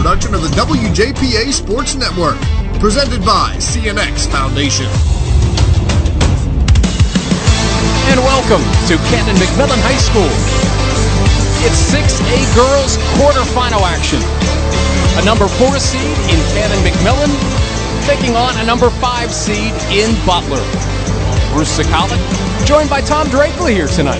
production of the WJPA Sports Network, presented by CNX Foundation. And welcome to Canton-McMillan High School. It's 6A girls quarterfinal action. A number 4 seed in Canton-McMillan taking on a number 5 seed in Butler. Bruce Sikalik, joined by Tom Drakeley here tonight.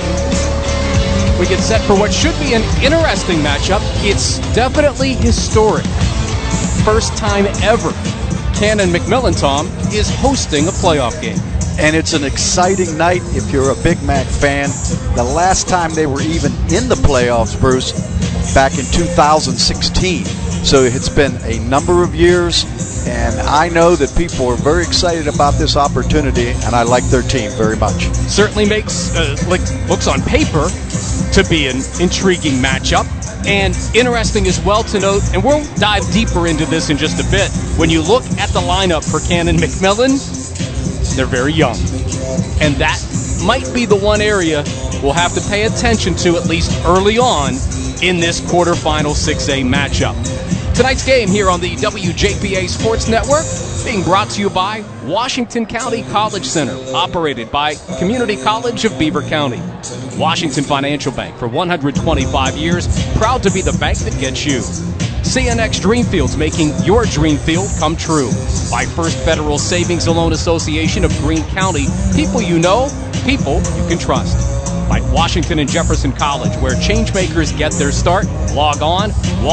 We get set for what should be an interesting matchup. It's definitely historic. First time ever Canton-McMillan, Tom, is hosting a playoff game. And it's an exciting night if you're a Big Mac fan. The last time they were even in the playoffs, Bruce, back in 2016. So it's been a number of years, and I know that people are very excited about this opportunity, and I like their team very much. Certainly makes looks on paper to be an intriguing matchup, and interesting as well to note, and we'll dive deeper into this in just a bit. When you look at the lineup for Canton-McMillan, they're very young, and that might be the one area we'll have to pay attention to, at least early on in this quarterfinal 6A matchup. Tonight's game here on the WJPA Sports Network being brought to you by Washington County College Center, operated by Community College of Beaver County. Washington Financial Bank for 125 years, proud to be the bank that gets you. CNX Dreamfields, making your dream field come true. By First Federal Savings and Loan Association of Greene County, people you know, people you can trust. By Washington and Jefferson College, where changemakers get their start. Log on,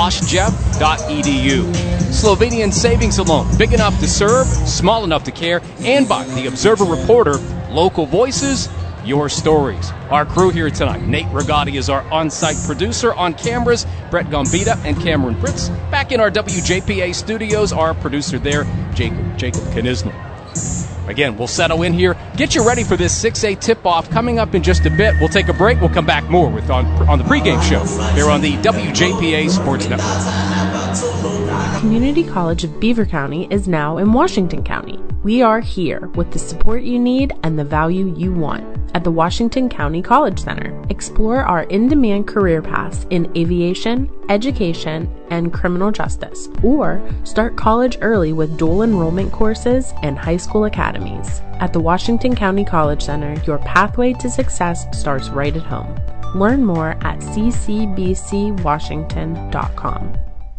washjeff.edu. Slovenian Savings and Loan, big enough to serve, small enough to care. And by the Observer Reporter, local voices, your stories. Our crew here tonight, Nate Rigotti is our on-site producer. On cameras, Brett Gambita and Cameron Fritz. Back in our WJPA studios, our producer there, Jacob Knisner. Again, we'll settle in here. Get you ready for this 6A tip-off coming up in just a bit. We'll take a break. We'll come back more with on the pregame show here on the WJPA Sports Network. Community College of Beaver County is now in Washington County. We are here with the support you need and the value you want at the Washington County College Center. Explore our in-demand career paths in aviation, education, and criminal justice, or start college early with dual enrollment courses and high school academies. At the Washington County College Center, your pathway to success starts right at home. Learn more at ccbcwashington.com.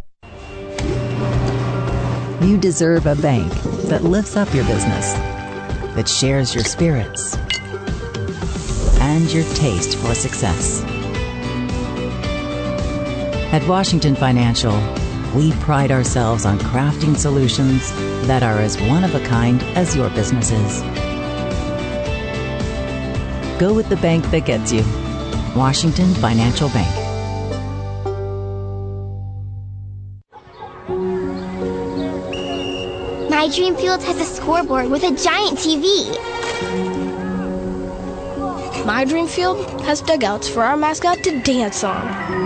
You deserve a bank that lifts up your business, that shares your spirits and your taste for success. At Washington Financial, we pride ourselves on crafting solutions that are as one of a kind as your business is. Go with the bank that gets you. Washington Financial Bank. My Dreamfields has a scoreboard with a giant TV. My Dreamfield has dugouts for our mascot to dance on.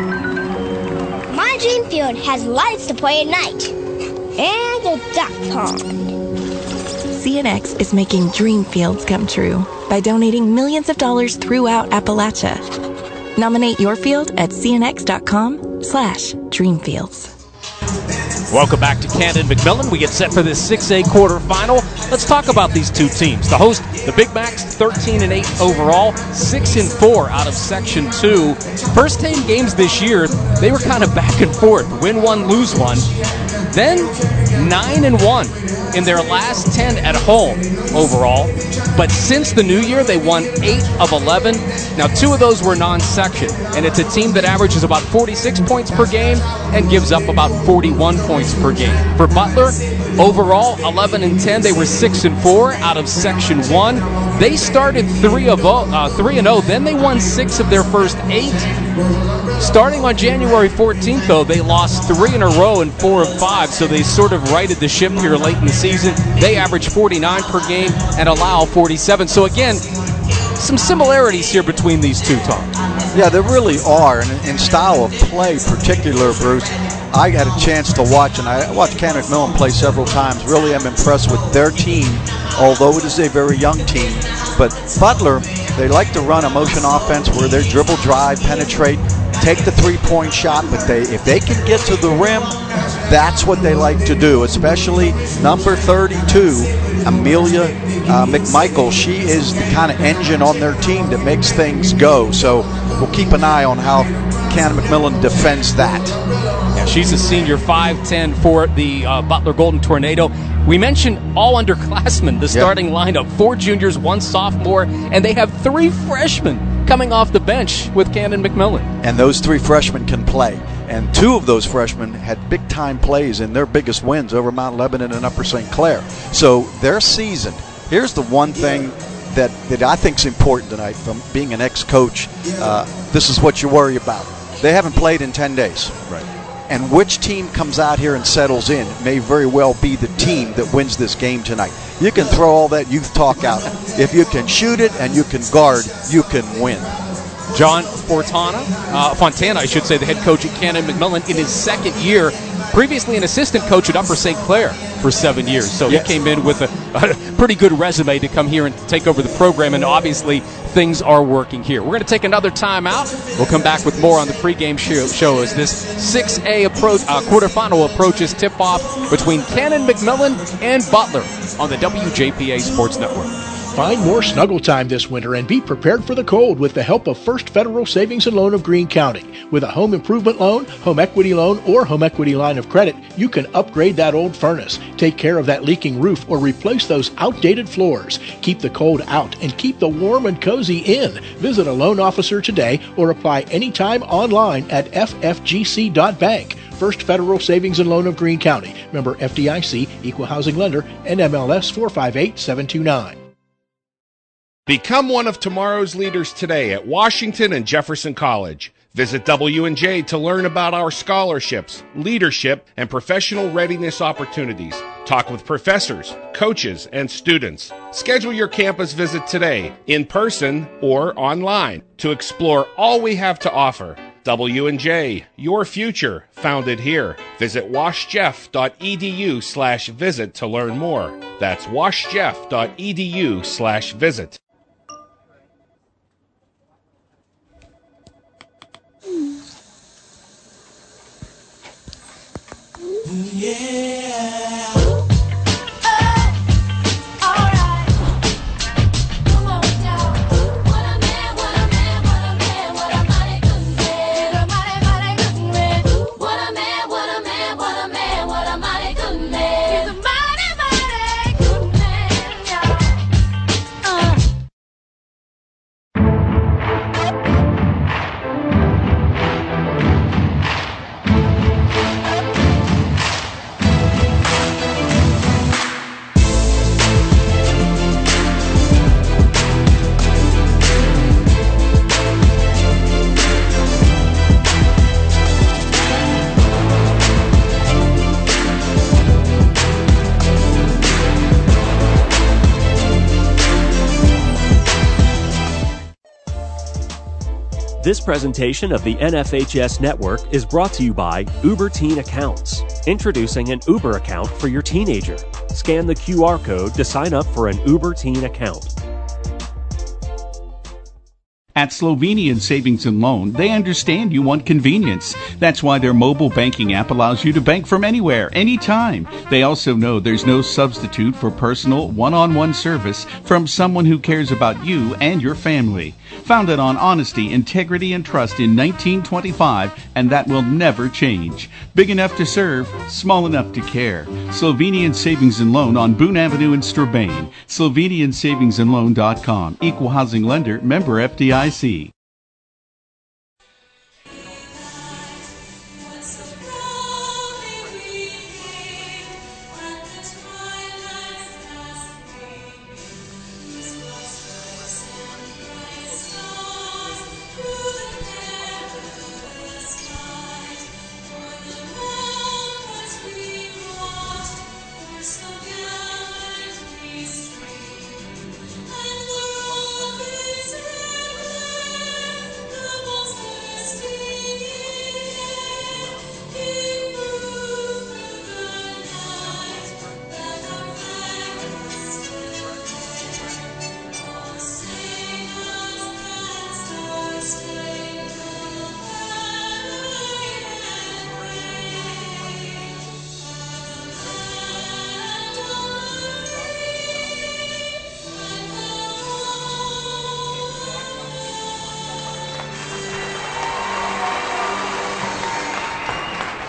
My Dreamfield has lights to play at night. And a duck pond. CNX is making Dreamfields come true by donating millions of dollars throughout Appalachia. Nominate your field at cnx.com/dreamfields. Welcome back to Canton-McMillan. We get set for this 6A quarterfinal. Let's talk about these two teams. The host, the Big Macs, 13-8 overall, 6-4 out of Section 2. First 10 games this year, they were kind of back and forth. Win one, lose one. Then 9-1 in their last 10 at home overall. But since the new year, they won 8 of 11. Now, 2 of those were non-section. And it's a team that averages about 46 points per game and gives up about 41 points per game. For Butler, overall, 11-10. They were 6-4 out of Section 1. They started 3-0. Then they won 6 of their first 8. Starting on January 14th, though, they lost 3 in a row and 4 of 5, so they sort of righted the ship here late in the season. They average 49 per game and allow 47. So again, some similarities here between these two, Tom. Yeah, there really are, and in style of play particular, Bruce. I had a chance to watch, and I watched Canton-McMillan play several times. Really am impressed with their team, although it is a very young team. But Butler, they like to run a motion offense where they dribble, drive, penetrate, take the three-point shot, but if they can get to the rim, That's what they like to do, especially number 32, Amelia McMichael. She is the kind of engine on their team that makes things go. So we'll keep an eye on how Canon-McMillan defends that. Yeah, she's a senior, 5'10" for the Butler Golden Tornado. We mentioned all underclassmen, the starting lineup, 4 juniors, 1 sophomore, and they have 3 freshmen coming off the bench with Canon-McMillan. And those 3 freshmen can play. And 2 of those freshmen had big-time plays in their biggest wins over Mount Lebanon and Upper St. Clair. So they're seasoned. Here's the one thing that I think is important tonight from being an ex-coach. This is what you worry about. They haven't played in 10 days. Right. And which team comes out here and settles in may very well be the team that wins this game tonight. You can throw all that youth talk out. If you can shoot it and you can guard, you can win. John Fontana, I should say, the head coach at Canon-McMillan in his second year, previously an assistant coach at Upper St. Clair for 7 years. So he came in with a pretty good resume to come here and take over the program, and obviously things are working here. We're going to take another time out. We'll come back with more on the pregame show as this 6A quarterfinal approaches tip-off between Canon-McMillan and Butler on the WJPA Sports Network. Find more snuggle time this winter and be prepared for the cold with the help of First Federal Savings and Loan of Greene County. With a home improvement loan, home equity loan, or home equity line of credit, you can upgrade that old furnace, take care of that leaking roof, or replace those outdated floors. Keep the cold out and keep the warm and cozy in. Visit a loan officer today or apply anytime online at ffgc.bank. First Federal Savings and Loan of Greene County. Member FDIC, Equal Housing Lender, NMLS 458729. Become one of tomorrow's leaders today at Washington and Jefferson College. Visit W&J to learn about our scholarships, leadership, and professional readiness opportunities. Talk with professors, coaches, and students. Schedule your campus visit today, in person or online, to explore all we have to offer. W&J, your future, founded here. Visit washjeff.edu/visit to learn more. That's washjeff.edu/visit. Yeah. This presentation of the NFHS Network is brought to you by Uber Teen Accounts. Introducing an Uber account for your teenager. Scan the QR code to sign up for an Uber Teen account. At Slovenian Savings and Loan, they understand you want convenience. That's why their mobile banking app allows you to bank from anywhere, anytime. They also know there's no substitute for personal, one-on-one service from someone who cares about you and your family. Founded on honesty, integrity, and trust in 1925, and that will never change. Big enough to serve, small enough to care. Slovenian Savings and Loan on Boone Avenue in Strabane. SlovenianSavingsandLoan.com. Equal housing lender, member FDIC.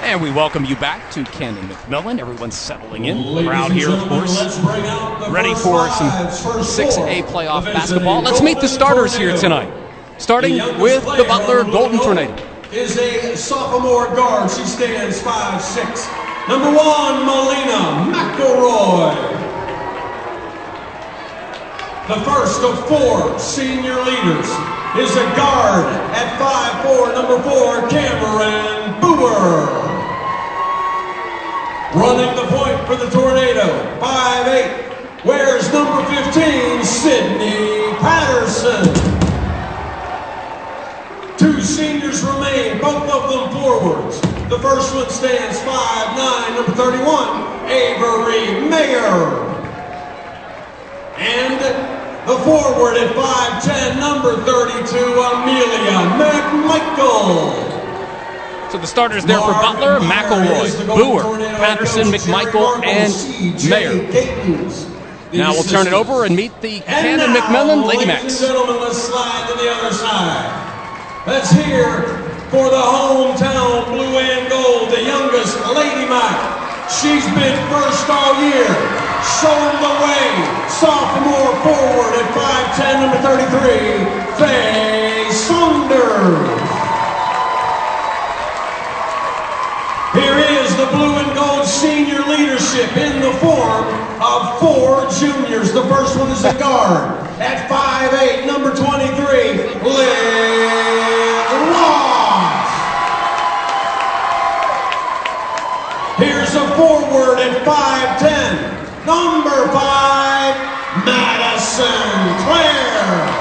And we welcome you back to Cannon McMillan. Everyone's settling in. Crowd here, of course, ready for some 6A playoff basketball. Let's meet the starters here tonight. Starting with the Butler Golden Tornado. Is a sophomore guard. She stands 5'6". Number 1, Melina McElroy. The first of 4 senior leaders is a guard at 5'4", number 4, Cameron Booher. Running the point for the Tornado, 5'8", wears number 15, Sydney Patterson. 2 seniors remain, both of them forwards. The first one stands 5'9", number 31, Avery Mayer. And the forward at 5'10", number 32, Amelia McMichael. So the starters there for Butler: McElroy, Booher, Patterson, McMichael, and Mayer. Now we'll turn it over and meet the Cannon McMillan Lady Macs. Ladies and gentlemen, let's slide to the other side. Let's hear for the hometown blue and gold, the youngest Lady Mac. She's been first all year, showing the way. Sophomore forward at 5'10", number 33, Faye Saunders. Here is the blue and gold senior leadership in the form of 4 juniors. The first one is a guard at 5'8", number 23, Liz Ross. Here's a forward at 5'10", number 5, Madison Clare.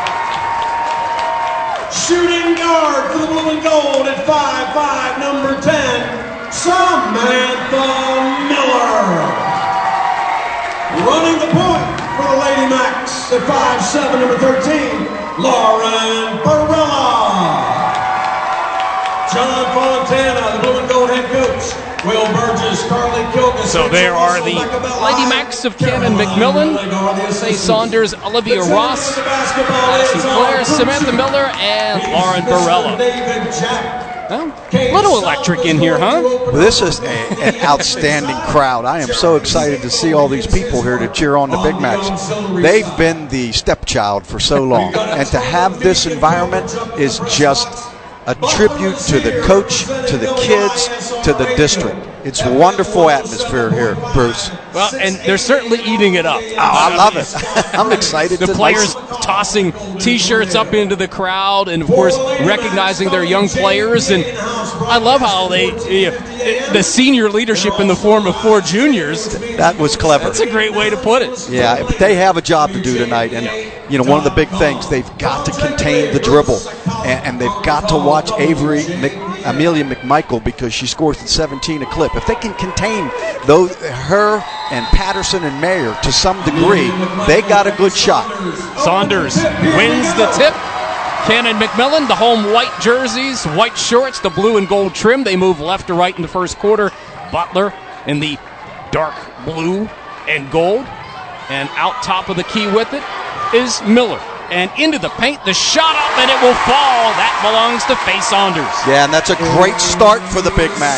Shooting guard for the blue and gold at 5'5", number 10, Samantha Miller. Running the point for the Lady Macs at 5'7", number 13, Lauren Barella. John Fontana, the blue and gold head coach. Will Burgess, Carly Kilgus. So there are the Lady Macs of Cannon McMillan, Faye Saunders, Olivia Ross, Madison Clare, Samantha Miller, and Lauren Barella. Well, little electric in here, huh? Well, this is an outstanding crowd. I am so excited to see all these people here to cheer on the Big Macs. They've been the stepchild for so long, and to have this environment is just a tribute to the coach, to the kids, to the district. It's a wonderful atmosphere here, Bruce. Well, and they're certainly eating it up. Oh, I love it. I'm excited. The players tossing T-shirts up into the crowd, and of course recognizing their young players. And I love how the senior leadership in the form of 4 juniors. That was clever. That's a great way to put it. Yeah, but they have a job to do tonight, and you know, one of the big things, they've got to contain the dribble, and they've got to watch Amelia McMichael, because she scores at 17 a clip. If they can contain her and Patterson and Mayer to some degree, they got a good shot. Saunders wins the tip. Cannon McMillan, the home white jerseys, white shorts, the blue and gold trim. They move left to right in the first quarter. Butler in the dark blue and gold. And out top of the key with it is Miller. And into the paint, the shot up, and it will fall. That belongs to Faye Saunders. Yeah, and that's a great start for the Big Macs.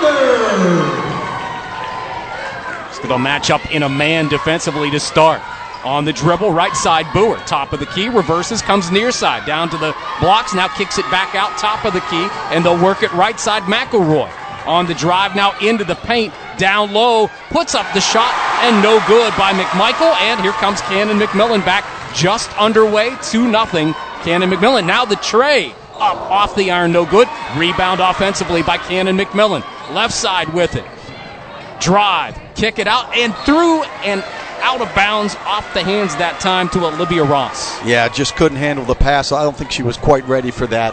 Still match up in a man defensively to start. On the dribble, right side, Booher. Top of the key, reverses, comes near side. Down to the blocks, now kicks it back out top of the key, and they'll work it right side, McElroy. On the drive now into the paint, down low, puts up the shot, and no good by McMichael. And here comes Cannon McMillan back, just underway, 2-0. Cannon McMillan, now the tray, up off the iron, no good. Rebound offensively by Cannon McMillan. Left side with it. Drive, kick it out, and through and out of bounds, off the hands that time to Olivia Ross. Yeah, just couldn't handle the pass. I don't think she was quite ready for that.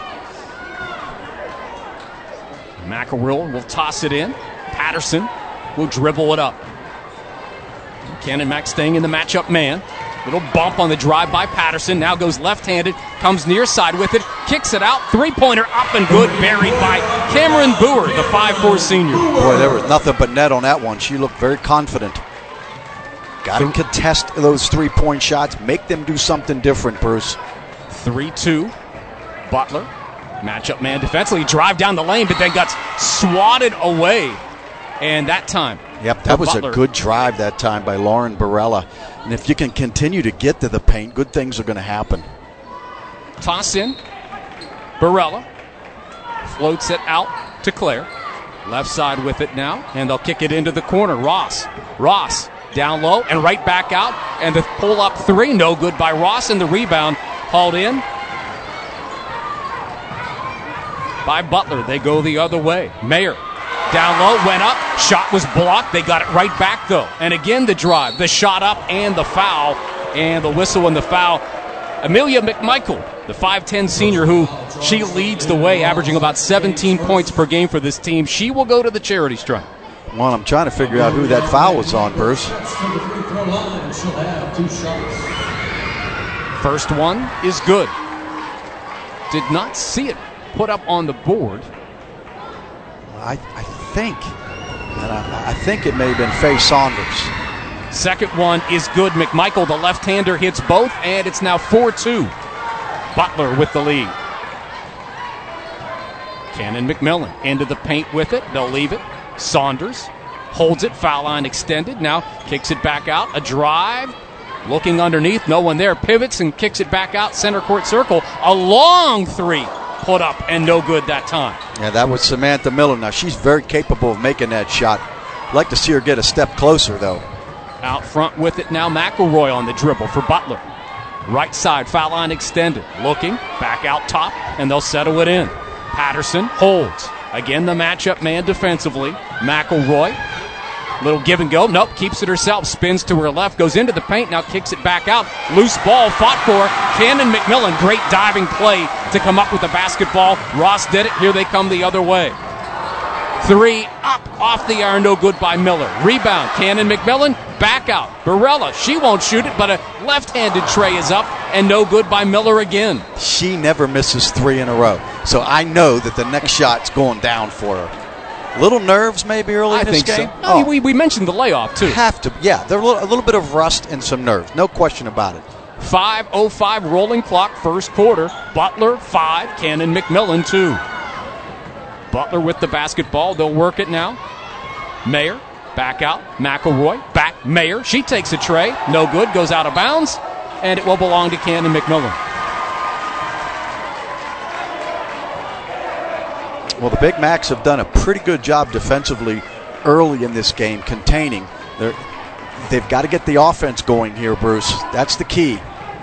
McElroy will toss it in. Patterson will dribble it up. Cannon Mac staying in the matchup man. Little bump on the drive by Patterson. Now goes left-handed. Comes near side with it. Kicks it out. Three-pointer up and good. Buried by Cameron Booher, the 5'4 senior. Boy, there was nothing but net on that one. She looked very confident. Got to contest those three-point shots. Make them do something different, Bruce. 3-2. Butler. Matchup man defensively, drive down the lane, but then got swatted away. And that time. Yep, that was Butler. a good drive that time by Lauren Barella. And if you can continue to get to the paint, good things are going to happen. Toss in. Barella floats it out to Claire. Left side with it now, and they'll kick it into the corner. Ross down low and right back out, and the pull-up three, no good by Ross, and the rebound hauled in by Butler. They go the other way. Mayer down low, went up, shot was blocked. They got it right back, though. And again, the drive, the shot up, and the foul, and the whistle and the foul. Amelia McMichael, the 5'10 senior who she leads the way, averaging about 17 points per game for this team. She will go to the charity stripe. Well, I'm trying to figure out who that foul was on, Bruce. First one is good. Did not see it put up on the board. I think it may have been Faye Saunders. Second one is good. McMichael, the left-hander, hits both, and it's now 4-2. Butler with the lead. Cannon McMillan into the paint with it. They'll leave it. Saunders holds it. Foul line extended. Now kicks it back out. A drive. Looking underneath. No one there. Pivots and kicks it back out. Center court circle. A long three. Put up and no good that time. Yeah, that was Samantha Miller. Now, she's very capable of making that shot. I'd like to see her get a step closer, though. Out front with it now. McElroy on the dribble for Butler. Right side, foul line extended. Looking, back out top, and they'll settle it in. Patterson holds. Again, the matchup man defensively. McElroy. Little give and go. Nope, keeps it herself. Spins to her left, goes into the paint, now kicks it back out. Loose ball, fought for. Cannon McMillan, great diving play to come up with the basketball. Ross did it. Here they come the other way. Three up off the iron, no good by Miller. Rebound, Cannon McMillan, back out. Barella, she won't shoot it, but a left-handed tray is up and no good by Miller again. She never misses three in a row, so I know that the next shot's going down for her. Little nerves maybe early in this game? So. No, we mentioned the layoff, too. Have to. Yeah, there's a little bit of rust and some nerves. No question about it. 5:05 rolling clock, first quarter. Butler, 5. Cannon McMillan, 2. Butler with the basketball. They'll work it now. Mayer, back out. McElroy, back. Mayer, she takes a tray. No good, goes out of bounds. And it will belong to Cannon McMillan. Well, the Big Macs have done a pretty good job defensively early in this game, containing. They've got to get the offense going here, Bruce. That's the key.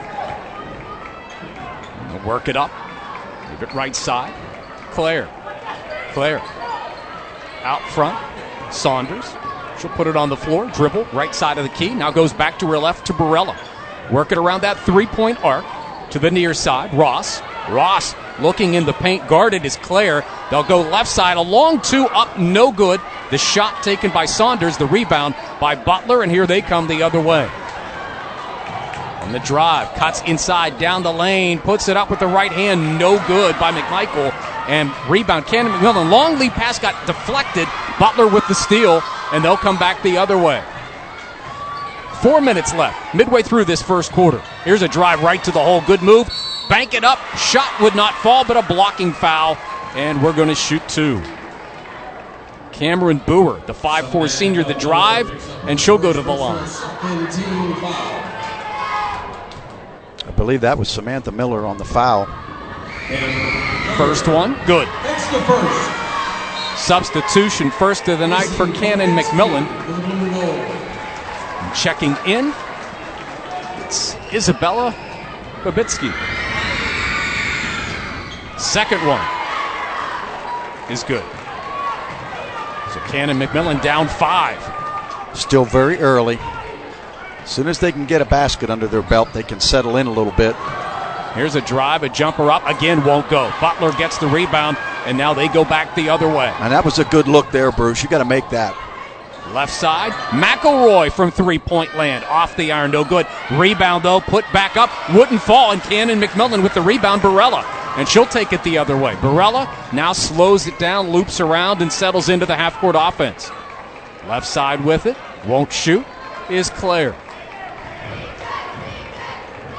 They'll work it up. Leave it right side. Claire. Out front. Saunders. She'll put it on the floor. Dribble. Right side of the key. Now goes back to her left to Barella. Work it around that three-point arc. To the near side. Ross looking in the paint. Guarded is Claire. They'll go left side. A long two up. No good. The shot taken by Saunders. The rebound by Butler. And here they come the other way. On the drive. Cuts inside. Down the lane. Puts it up with the right hand. No good by McMichael. And rebound. Cannon McMillan. Long lead pass got deflected. Butler with the steal. And they'll come back the other way. 4 minutes left, midway through this first quarter. Here's a drive right to the hole. Good move. Bank it up. Shot would not fall, but a blocking foul. And we're going to shoot two. Cameron Boer, the 5'4 senior, the drive, and she'll go to the line. I believe that was Samantha Miller on the foul. First one, good. Substitution first of the night for Cannon McMillan. Checking in, it's Isabella Babitsky. Second one is good. So Cannon McMillan down 5. Still very early. As soon as they can get a basket under their belt, they can settle in a little bit. Here's a drive, a jumper up, again won't go. Butler gets the rebound, and now they go back the other way. And that was a good look there, Bruce. You got to make that. Left side, McElroy from three-point land. Off the iron, no good. Rebound, though, put back up. Wouldn't fall, and Cannon McMillan with the rebound. Barella, and she'll take it the other way. Barella now slows it down, loops around, and settles into the half-court offense. Left side with it, won't shoot, is Claire.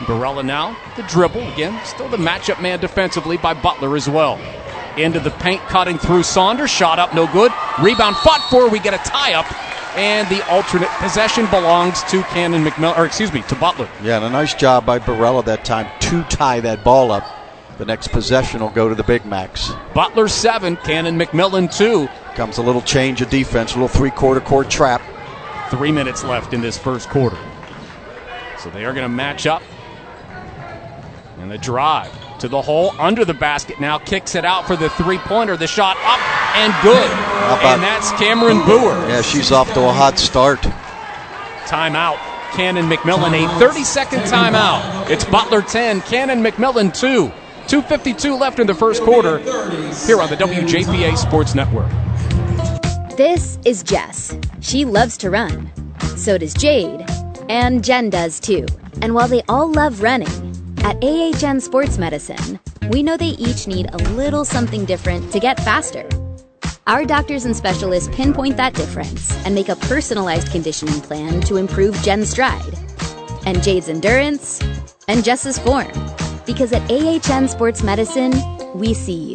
Barella now, the dribble. Again, still the matchup man defensively by Butler as well. Into the paint, cutting through Saunders. Shot up, no good. Rebound fought for. We get a tie-up. And the alternate possession belongs to to Butler. Yeah, and a nice job by Barella that time to tie that ball up. The next possession will go to the Big Macs. Butler 7, Cannon McMillan 2. Comes a little change of defense, a little three-quarter court trap. 3 minutes left in this first quarter. So they are going to match up. And the drive to the hole, under the basket now, kicks it out for the three-pointer. The shot up and good. And that's Cameron Boer. Yeah, she's off to a hot start. Timeout. Cannon McMillan, a 30-second timeout. It's Butler 10, Cannon McMillan 2. 2:52 left in the first quarter here on the WJPA Sports Network. This is Jess. She loves to run. So does Jade. And Jen does too. And while they all love running, at AHN Sports Medicine, we know they each need a little something different to get faster. Our doctors and specialists pinpoint that difference and make a personalized conditioning plan to improve Jen's stride, and Jade's endurance, and Jess's form. Because at AHN Sports Medicine, we see you.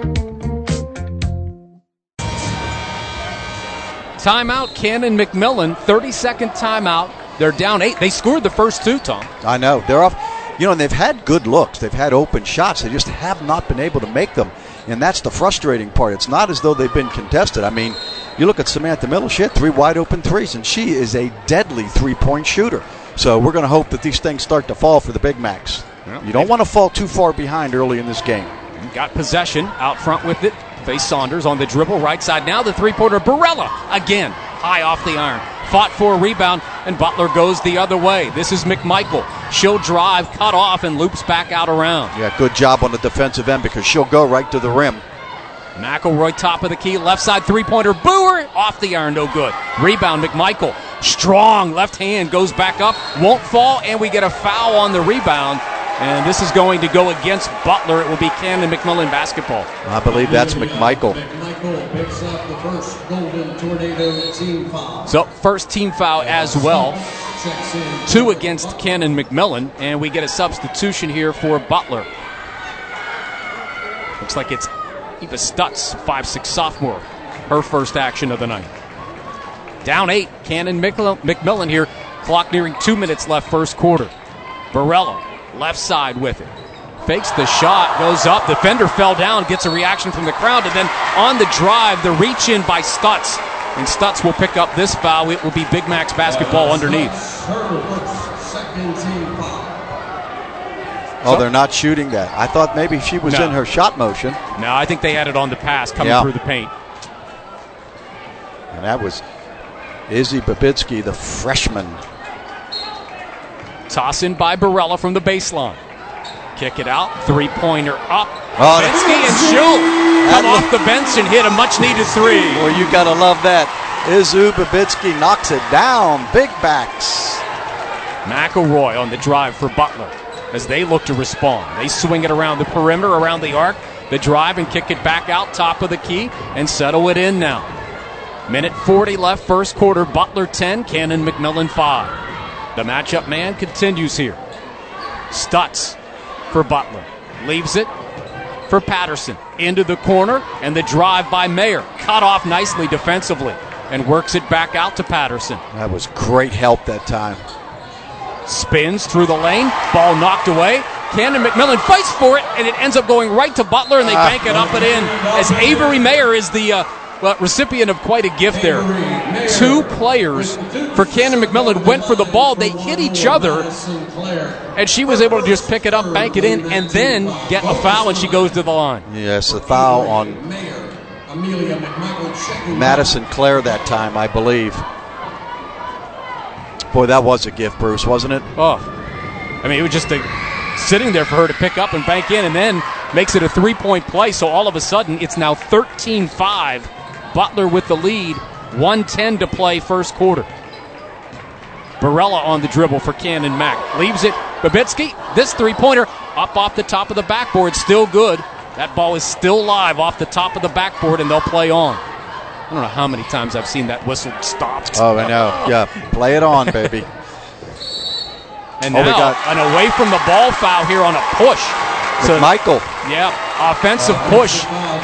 Timeout, Cannon McMillan, 30-second timeout. They're down 8. They scored the first 2, Tom. I know. They're off. And they've had good looks. They've had open shots. They just have not been able to make them. And that's the frustrating part. It's not as though they've been contested. I mean, you look at Samantha Miller. She had 3 wide open threes, and she is a deadly three-point shooter. So we're going to hope that these things start to fall for the Big Macs. Well, you don't want to fall too far behind early in this game. Got possession out front with it. Face Saunders on the dribble. Right side now, the three-pointer. Barella again, high off the iron. Fought for a rebound, and Butler goes the other way. This is McMichael. She'll drive, cut off, and loops back out around. Yeah, good job on the defensive end because she'll go right to the rim. McElroy, top of the key, left side three-pointer. Boer, off the iron, no good. Rebound, McMichael. Strong left hand, goes back up, won't fall, and we get a foul on the rebound. And this is going to go against Butler. It will be Cannon McMillan basketball. I believe that's McMichael. McMichael picks up the first Golden Tornado team foul. So, first team foul as well. 2 against Cannon McMillan. And we get a substitution here for Butler. Looks like it's Eva Stutz, 5'6" sophomore. Her first action of the night. Down 8, Cannon McMillan here. Clock nearing 2 minutes left first quarter. Barella. Left side with it. Fakes the shot, goes up. Defender fell down, gets a reaction from the crowd, and then on the drive, the reach in by Stutz. And Stutz will pick up this foul. It will be Big Mac's basketball underneath. Oh, they're not shooting that. I thought maybe she was in her shot motion. No, I think they had it on the pass coming through the paint. And that was Izzy Babitsky, the freshman. Toss in by Barella from the baseline. Kick it out. Three-pointer up. Oh, Babitsky, and she'll come off the bench and hit a much-needed 3. Well, you got to love that. Izzy Babitsky knocks it down. Big Backs. McElroy on the drive for Butler as they look to respond. They swing it around the perimeter, around the arc. The drive and kick it back out top of the key and settle it in now. Minute 40 left first quarter. Butler 10, Cannon McMillan 5. The matchup man continues here. Stutz for Butler. Leaves it for Patterson. Into the corner, and the drive by Mayer. Cut off nicely defensively, and works it back out to Patterson. That was great help that time. Spins through the lane. Ball knocked away. Cannon McMillan fights for it, and it ends up going right to Butler, and they bank it up and in. As Avery Mayer is the recipient of quite a gift there. 2 players for Cannon McMillan went for the ball. They hit each other, and she was able to just pick it up, bank it in, and then get a foul, and she goes to the line. Yes, a foul on Madison Clare that time, I believe. Boy, that was a gift, Bruce, wasn't it? Oh, I mean, it was just sitting there for her to pick up and bank in, and then makes it a 3-point play, so all of a sudden it's now 13-5. Butler with the lead, 1:10 to play first quarter. Barella on the dribble for Cannon Mac. Leaves it. Babitsky, this three-pointer up off the top of the backboard, still good. That ball is still live off the top of the backboard, and they'll play on. I don't know how many times I've seen that whistle stopped. Oh, I know. Yeah, play it on, baby. And now an away from the ball foul here on a push. McMichael. Yeah, offensive push.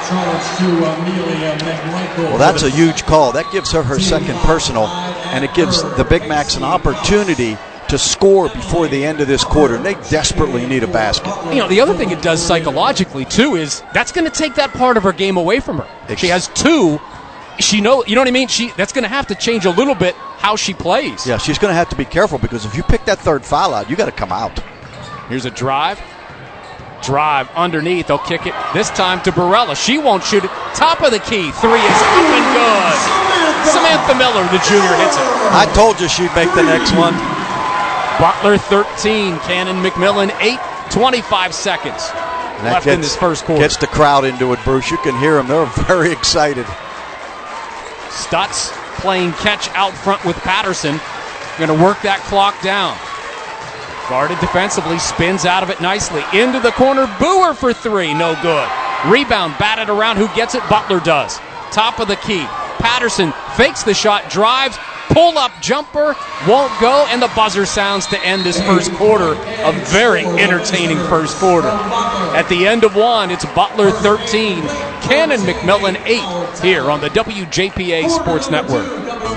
Well, that's a huge call. That gives her second personal, and it gives the Big Macs an opportunity to score before the end of this quarter, and they desperately need a basket. The other thing it does psychologically, too, is that's going to take that part of her game away from her. She has two. You know what I mean? That's going to have to change a little bit how she plays. Yeah, she's going to have to be careful, because if you pick that third foul out, you got to come out. Here's a drive underneath. They'll kick it this time to Barella. She won't shoot it. Top of the key. Three is up and good. Samantha Miller, the junior, hits it. I told you she'd make the next one. Butler 13, Cannon McMillan 8, 25 seconds left in this first quarter. Gets the crowd into it, Bruce. You can hear them. They're very excited. Stutz playing catch out front with Patterson. Going to work that clock down. Guarded defensively, spins out of it nicely. Into the corner, Boer for three, no good. Rebound, batted around, who gets it? Butler does. Top of the key. Patterson fakes the shot, drives, pull-up jumper, won't go, and the buzzer sounds to end this first quarter. A very entertaining first quarter. At the end of one, it's Butler 13, Cannon McMillan 8 here on the WJPA Sports Network.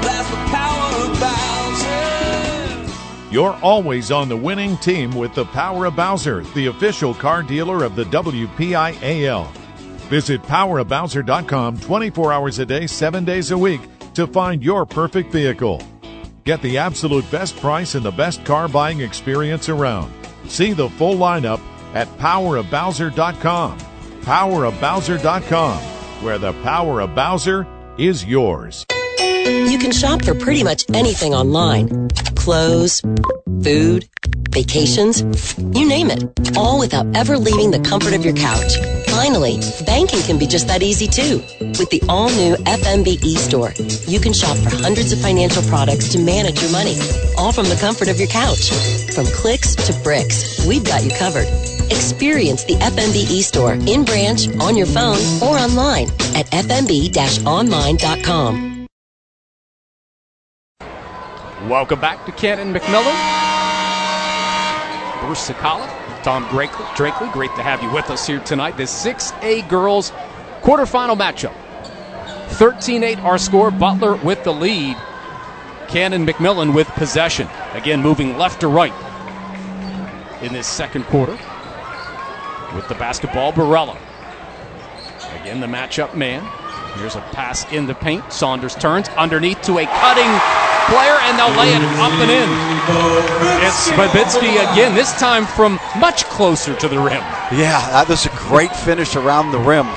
You're always on the winning team with the Power of Bowser, the official car dealer of the WPIAL. Visit powerofbowser.com 24 hours a day, 7 days a week to find your perfect vehicle. Get the absolute best price and the best car buying experience around. See the full lineup at powerofbowser.com. Powerofbowser.com, where the power of Bowser is yours. You can shop for pretty much anything online. Clothes, food, vacations, you name it. All without ever leaving the comfort of your couch. Finally, banking can be just that easy too. With the all-new FMB eStore, you can shop for hundreds of financial products to manage your money, all from the comfort of your couch. From clicks to bricks, we've got you covered. Experience the FMB eStore in branch, on your phone, or online at fmb-online.com. Welcome back to Cannon McMillan. Bruce Sakala, Tom Drakely, great to have you with us here tonight. This 6A girls quarterfinal matchup. 13-8 our score. Butler with the lead. Cannon McMillan with possession. Again, moving left to right in this second quarter. With the basketball, Barella. Again, the matchup man. Here's a pass in the paint. Saunders turns underneath to a cutting player, and they'll lay it up and in. It's Babitsky again, this time from much closer to the rim. Yeah, that was a great finish around the rim.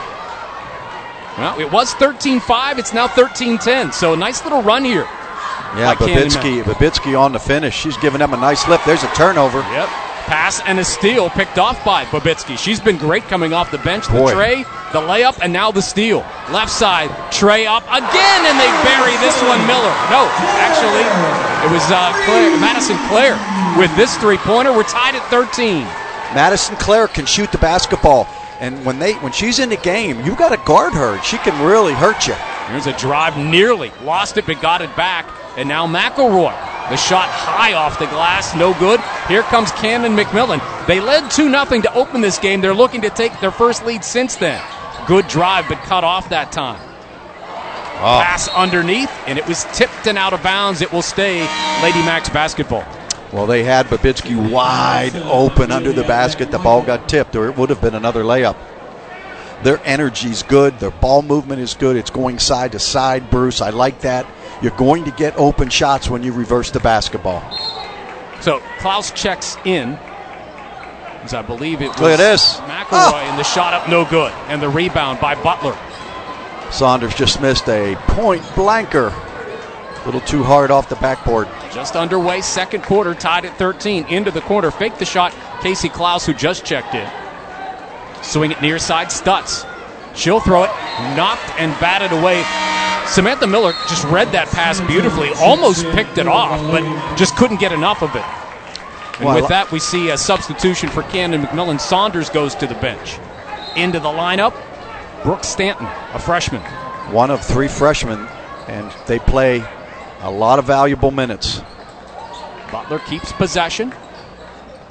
Well, it was 13-5. It's now 13-10, so a nice little run here. Yeah, Babitsky on the finish. She's giving them a nice lift. There's a turnover. Yep. Pass and a steal picked off by Babitsky. She's been great coming off the bench. The tray, the layup, and now the steal. Left side, tray up again, and they bury this one, Miller. No, actually, it was Madison Clare with this three-pointer. We're tied at 13. Madison Clare can shoot the basketball, and when she's in the game, you got to guard her. She can really hurt you. Here's a drive, nearly lost it, but got it back. And now McElroy. The shot high off the glass, no good. Here comes Cannon McMillan. They led 2-0 to open this game. They're looking to take their first lead since then. Good drive, but cut off that time. Oh. Pass underneath, and it was tipped and out of bounds. It will stay Lady Macs basketball. Well, they had Babitsky wide open under the basket. The ball got tipped, or it would have been another layup. Their energy's good. Their ball movement is good. It's going side to side, Bruce. I like that. You're going to get open shots when you reverse the basketball. So Klaus checks in, as I believe it was Look at this. McElroy, and the shot up no good. And the rebound by Butler. Saunders just missed a point blanker. A little too hard off the backboard. Just underway, second quarter, tied at 13. Into the corner, faked the shot. Casey Klaus, who just checked in. Swing it near side, Stutz. She'll throw it, knocked and batted away. Samantha Miller just read that pass beautifully, almost picked it off, but just couldn't get enough of it. And with that, we see a substitution for Cannon McMillan. Saunders goes to the bench. Into the lineup, Brooke Stanton, a freshman. One of three freshmen, and they play a lot of valuable minutes. Butler keeps possession.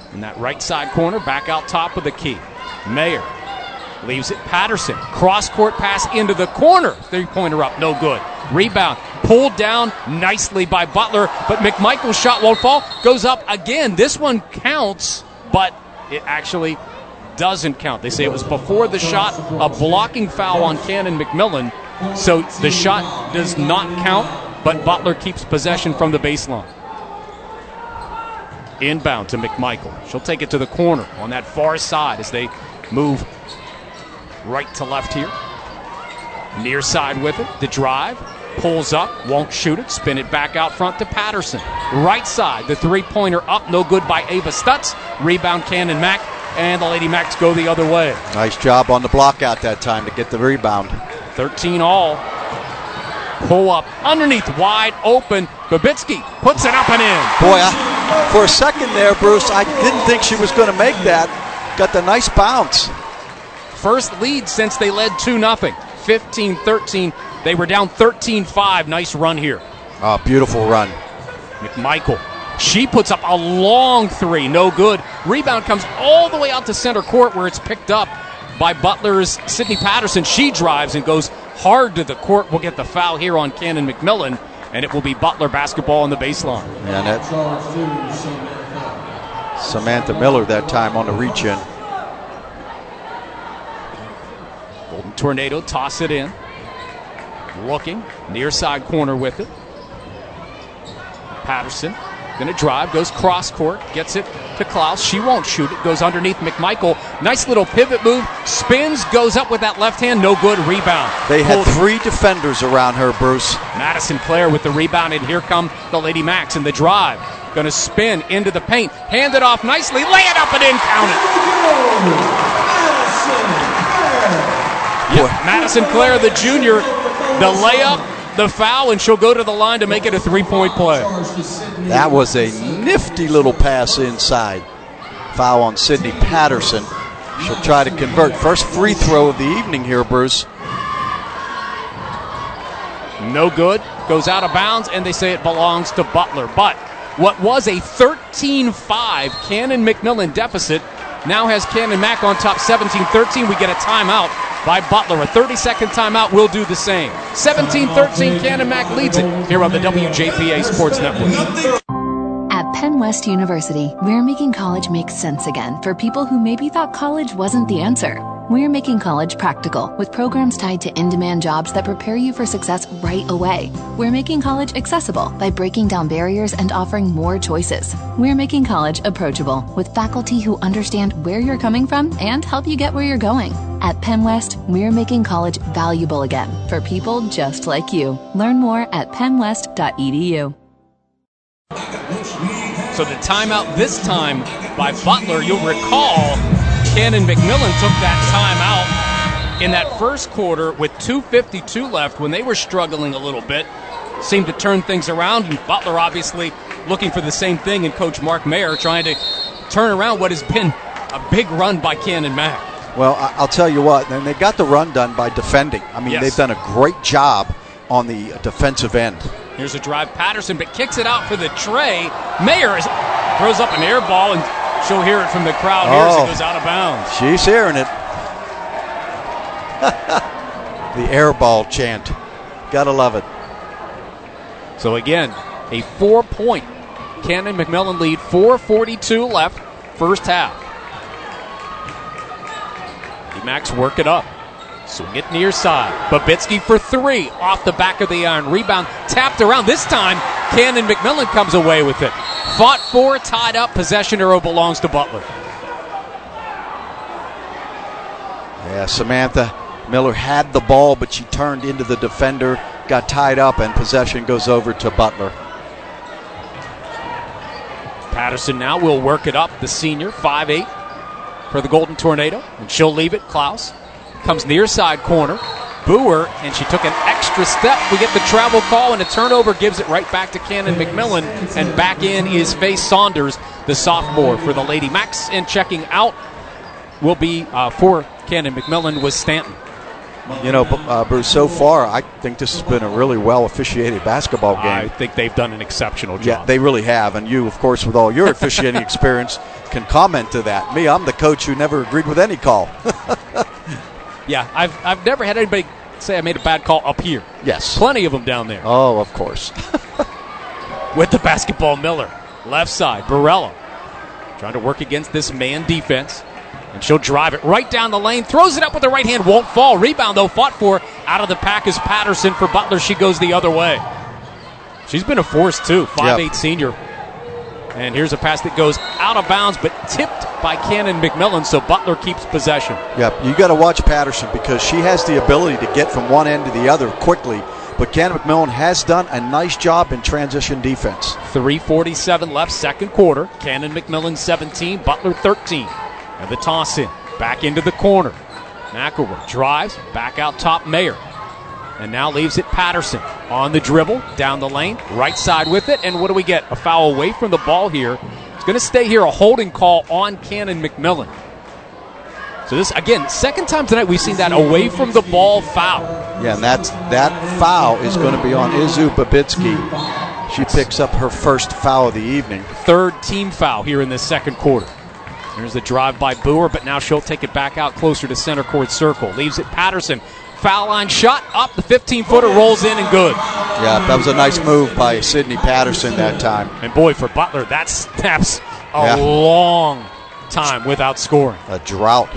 In that right side corner, back out top of the key. Mayer leaves it. Patterson, cross-court pass into the corner. Three-pointer up, no good. Rebound, pulled down nicely by Butler, but McMichael's shot won't fall. Goes up again. This one counts, but it actually doesn't count. They say it was before the shot, a blocking foul on Cannon McMillan. So the shot does not count, but Butler keeps possession from the baseline. Inbound to McMichael. She'll take it to the corner on that far side as they move right to left here. Near side with it. The drive. Pulls up. Won't shoot it. Spin it back out front to Patterson. Right side. The three-pointer up. No good by Ava Stutz. Rebound Cannon Mack. And the Lady Macks go the other way. Nice job on the block out that time to get the rebound. 13 all. Pull up underneath, wide open. Babitsky puts it up and in. Boy, for a second there, Bruce, I didn't think she was going to make that. Got the nice bounce. First lead since they led 2-0. 15-13. They were down 13-5. Nice run here. Oh, beautiful run. McMichael. She puts up a long three. No good. Rebound comes all the way out to center court where it's picked up by Butler's Sydney Patterson. She drives and goes hard to the court. We'll get the foul here on Cannon McMillan, and it will be Butler basketball on the baseline. And that Samantha Miller that time on the reach-in. Golden Tornado toss it in. Looking. Near side corner with it. Patterson. Going to drive, goes cross court, gets it to Klaus. She won't shoot it, goes underneath McMichael. Nice little pivot move, spins, goes up with that left hand, no good, rebound. They had three defenders around her, Bruce. Madison Clare with the rebound, and here come the Lady Macks in the drive. Going to spin into the paint, hand it off nicely, lay it up and in, count it. Madison Clare, the junior, the layup, the foul, and she'll go to the line to make it a three-point play. That was a nifty little pass inside. Foul on Sydney Patterson. She'll try to convert. First free throw of the evening here, Bruce. No good. Goes out of bounds, and they say it belongs to Butler. But what was a 13-5 Cannon McMillan deficit now has Cannon Mack on top 17-13. We get a timeout by Butler. A 30-second timeout will do the same. 17-13, Cannon Mack leads it here on the WJPA Sports Network. At Penn West University, we're making college make sense again for people who maybe thought college wasn't the answer. We're making college practical with programs tied to in-demand jobs that prepare you for success right away. We're making college accessible by breaking down barriers and offering more choices. We're making college approachable with faculty who understand where you're coming from and help you get where you're going. At Penn West, we're making college valuable again for people just like you. Learn more at pennwest.edu. So the timeout this time by Butler, you'll recall Cannon McMillan took that timeout in that first quarter with 2:52 left when they were struggling a little bit. Seemed to turn things around, and Butler obviously looking for the same thing, and Coach Mark Mayer trying to turn around what has been a big run by Cannon Mack. Well, I'll tell you what, and they got the run done by defending. I mean, They've done a great job on the defensive end. Here's a drive, Patterson, but kicks it out for the tray. Mayer throws up an air ball, and she'll hear it from the crowd here as it goes out of bounds. She's hearing it. The air ball chant. Gotta love it. So again, a 4-point Cannon McMillan lead, 4:42 left, first half. The Max work it up. Swing it near side. Babitsky for three. Off the back of the iron. Rebound tapped around. This time, Cannon McMillan comes away with it. Fought for, tied up. Possession arrow belongs to Butler. Yeah, Samantha Miller had the ball, but she turned into the defender, got tied up, and possession goes over to Butler. Patterson now will work it up. The senior, 5'8", for the Golden Tornado. And she'll leave it. Klaus comes near side corner. Boer, and she took an extra step. We get the travel call, and a turnover gives it right back to Cannon McMillan. And back in is Faye Saunders, the sophomore, for the Lady Macks. And checking out will be, for Cannon McMillan, was Stanton. Bruce, so far, I think this has been a really well-officiated basketball game. I think they've done an exceptional job. Yeah, they really have. And you, of course, with all your officiating experience, can comment to that. Me, I'm the coach who never agreed with any call. Yeah, I've never had anybody say I made a bad call up here. Yes. Plenty of them down there. Oh, of course. With the basketball, Miller. Left side, Barella. Trying to work against this man defense. And she'll drive it right down the lane. Throws it up with the right hand. Won't fall. Rebound, though, fought for. Out of the pack is Patterson for Butler. She goes the other way. She's been a force, too. 5'8" senior. And here's a pass that goes out of bounds, but tipped by Cannon McMillan, so Butler keeps possession. Yep, you got to watch Patterson because she has the ability to get from one end to the other quickly. But Cannon McMillan has done a nice job in transition defense. 3:47 left, second quarter. Cannon McMillan 17, Butler 13. And the toss in, back into the corner. McElroy drives, back out top Mayer. And now leaves it Patterson on the dribble, down the lane, right side with it. And what do we get? A foul away from the ball here. It's going to stay here, a holding call on Cannon McMillan. So this, again, second time tonight we've seen that away from the ball foul. Yeah, and that foul is going to be on Izu Babitsky. She picks up her first foul of the evening. Third team foul here in this second quarter. There's the drive by Boer, but now she'll take it back out closer to center court circle. Leaves it Patterson. Foul line shot up. The 15-footer rolls in and good. Yeah, that was a nice move by Sydney Patterson that time. And boy, for Butler, that snaps a long time without scoring. A drought.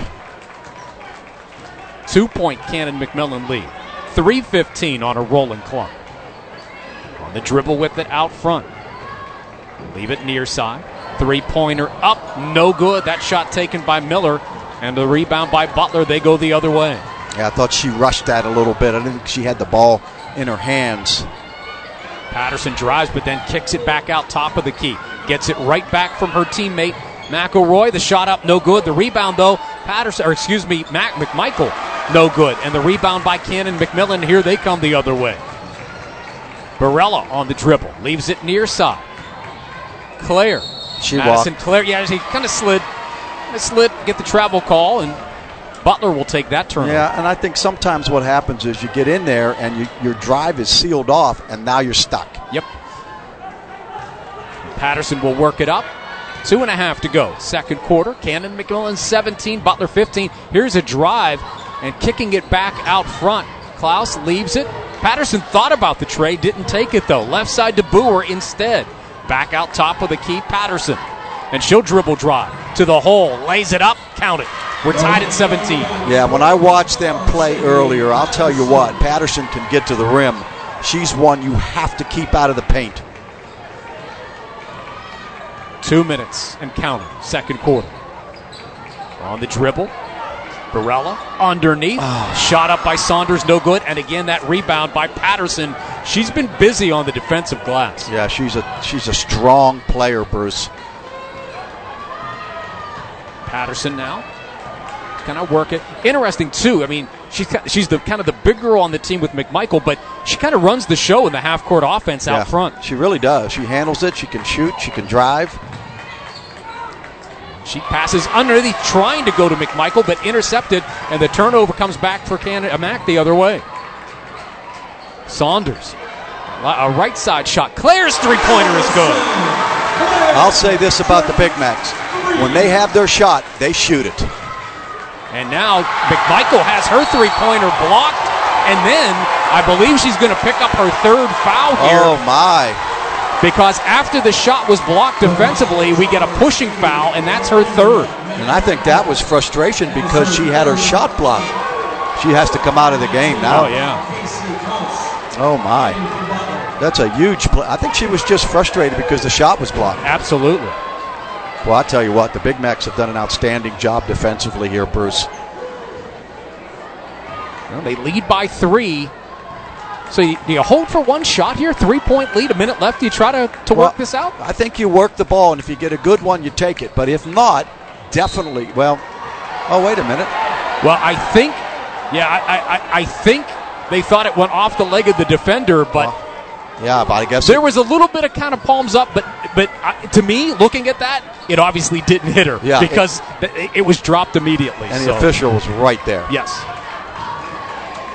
2-point Cannon McMillan lead. 3:15 on a rolling clock. On the dribble with it out front. Leave it near side. Three-pointer up, no good. That shot taken by Miller. And the rebound by Butler, they go the other way. Yeah, I thought she rushed that a little bit. I didn't think she had the ball in her hands. Patterson drives, but then kicks it back out top of the key. Gets it right back from her teammate, McElroy. The shot up, no good. The rebound, though, McMichael, no good. And the rebound by Cannon McMillan. Here they come the other way. Barella on the dribble. Leaves it near side. Claire. Madison Claire. Yeah, he kind of slid, get the travel call, and Butler will take that turn. Yeah, and I think sometimes what happens is you get in there and your drive is sealed off, and now you're stuck. Yep. Patterson will work it up. 2.5 to go. Second quarter. Cannon McMillan 17, Butler 15. Here's a drive and kicking it back out front. Klaus leaves it. Patterson thought about the trade, didn't take it though. Left side to Boer instead. Back out top of the key, Patterson. And she'll dribble drive to the hole. Lays it up. Count it. We're tied at 17. Yeah, when I watched them play earlier, I'll tell you what, Patterson can get to the rim. She's one you have to keep out of the paint. 2 minutes and counting. Second quarter. On the dribble. Barella underneath. Shot up by Saunders, no good. And again, that rebound by Patterson. She's been busy on the defensive glass. Yeah, she's a strong player, Bruce. Patterson now. Kind of work it. Interesting, too. I mean, she's the kind of the big girl on the team with McMichael, but she kind of runs the show in the half-court offense out front. She really does. She handles it. She can shoot. She can drive. She passes underneath, trying to go to McMichael, but intercepted, and the turnover comes back for Mac the other way. Saunders. A right side shot. Claire's three-pointer is good. I'll say this about the Big Macs. When they have their shot, they shoot it. And now McMichael has her three-pointer blocked, and then I believe she's going to pick up her third foul here. Oh, my. Because after the shot was blocked defensively, we get a pushing foul, and that's her third. And I think that was frustration because she had her shot blocked. She has to come out of the game now. Oh, yeah. Oh, my. That's a huge play. I think she was just frustrated because the shot was blocked. Absolutely. Well, I'll tell you what, the Big Macs have done an outstanding job defensively here, Bruce. Well, they lead by 3. So do you hold for one shot here? 3-point lead, a minute left. Do you try to work this out? I think you work the ball, and if you get a good one, you take it. But if not, definitely. Well, oh, wait a minute. Well, I think they thought it went off the leg of the defender, but yeah, but I guess there was a little bit of kind of palms up, but to me, looking at that, it obviously didn't hit her because it was dropped immediately. And the official was right there. Yes.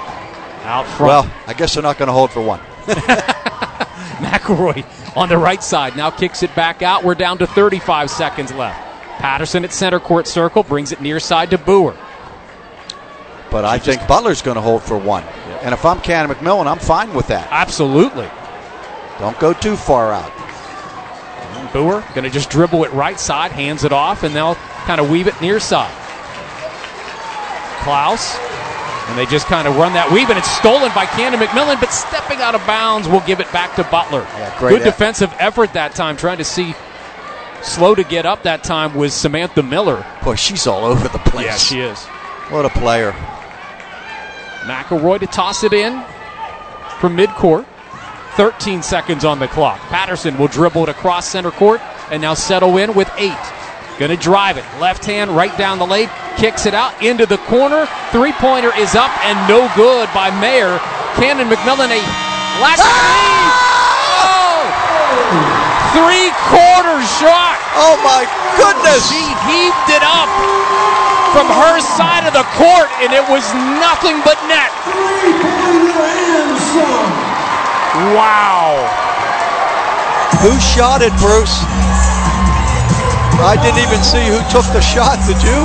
Out front. Well, I guess they're not going to hold for one. McElroy on the right side now kicks it back out. We're down to 35 seconds left. Patterson at center court circle brings it near side to Boer. But I think Butler's going to hold for one. Yeah. And if I'm Cannon McMillan, I'm fine with that. Absolutely. Don't go too far out. Boer going to just dribble it right side, hands it off, and they'll kind of weave it near side. Klaus, and they just kind of run that weave, and it's stolen by Cannon McMillan, but stepping out of bounds will give it back to Butler. Yeah, great good defensive effort that time, trying to see. Slow to get up that time was Samantha Miller. Boy, she's all over the place. Yeah, she is. What a player. McElroy to toss it in from midcourt. 13 seconds on the clock. Patterson will dribble it across center court and now settle in with 8. Going to drive it. Left hand right down the lane. Kicks it out into the corner. Three-pointer is up and no good by Mayer. Cannon McMillan a last lead. Oh! Three-quarter shot. Oh, my goodness. She heaved it up from her side of the court, and it was nothing but net. Wow. Who shot it, Bruce? I didn't even see who took the shot, did you?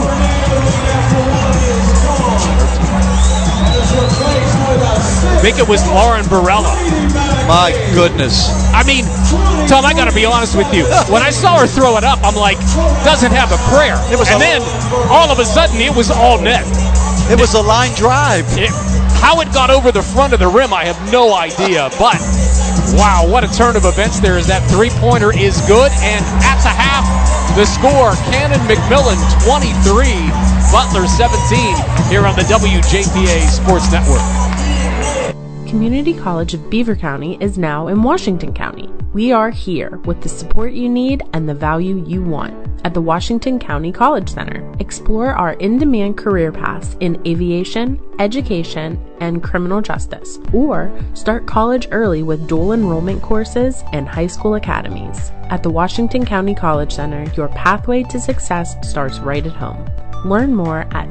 I think it was Lauren Barella. My goodness. I mean, Tom, I got to be honest with you. When I saw her throw it up, I'm like, doesn't have a prayer. Then, all of a sudden, it was all net. It was a line drive. How it got over the front of the rim, I have no idea. But, wow, what a turn of events there is. That three-pointer is good. And at the half, the score, Cannon McMillan 23, Butler 17, here on the WJPA Sports Network. Community College of Beaver County is now in Washington County. We are here with the support you need and the value you want. At the Washington County College Center, explore our in-demand career paths in aviation, education, and criminal justice, or start college early with dual enrollment courses and high school academies. At the Washington County College Center, your pathway to success starts right at home. Learn more at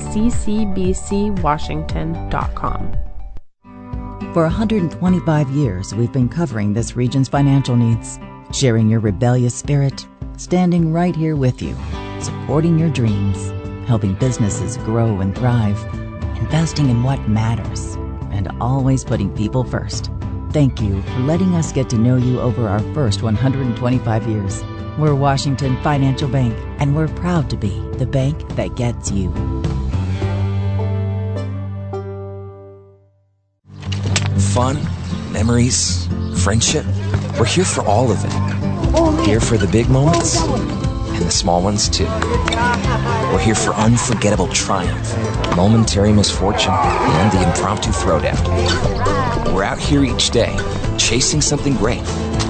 ccbcwashington.com. For 125 years, we've been covering this region's financial needs, sharing your rebellious spirit, standing right here with you, supporting your dreams, helping businesses grow and thrive, investing in what matters, and always putting people first. Thank you for letting us get to know you over our first 125 years. We're Washington Financial Bank, and we're proud to be the bank that gets you. Fun, memories, friendship. We're here for all of it. Here for the big moments and the small ones too. We're here for unforgettable triumph, momentary misfortune, and the impromptu throwdown. We're out here each day, chasing something great.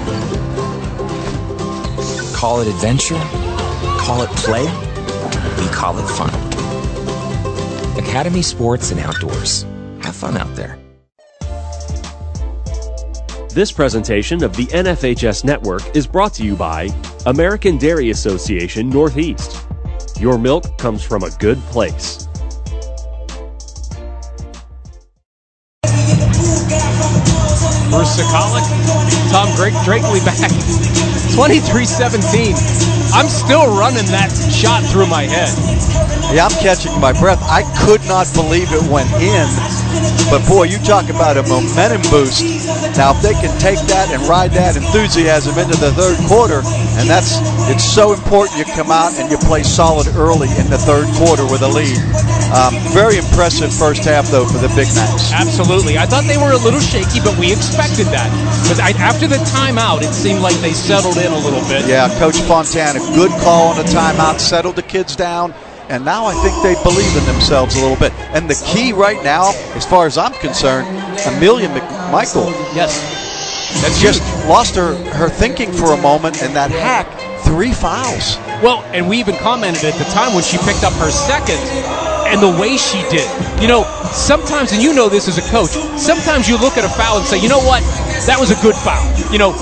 Call it adventure, call it play, we call it fun. Academy Sports and Outdoors. Have fun out there. This presentation of the NFHS Network is brought to you by American Dairy Association Northeast. Your milk comes from a good place. Bruce Sokolic, Tom Drakely back. 23-17. I'm still running that shot through my head. Yeah, I'm catching my breath. I could not believe it went in. But, boy, you talk about a momentum boost. Now, if they can take that and ride that enthusiasm into the third quarter, and it's so important you come out and you play solid early in the third quarter with a lead. Very impressive first half, though, for the Big Macs. Absolutely. I thought they were a little shaky, but we expected that. But after the timeout, it seemed like they settled in a little bit. Yeah, Coach Fontana, good call on the timeout, settled the kids down. And now I think they believe in themselves a little bit. And the key right now, as far as I'm concerned, Amelia McMichael. Yes. That's just lost her thinking for a moment, and that hack, 3 fouls. Well, and we even commented at the time when she picked up her second, and the way she did. You know, sometimes, and you know this as a coach, sometimes you look at a foul and say, you know what, that was a good foul. You know,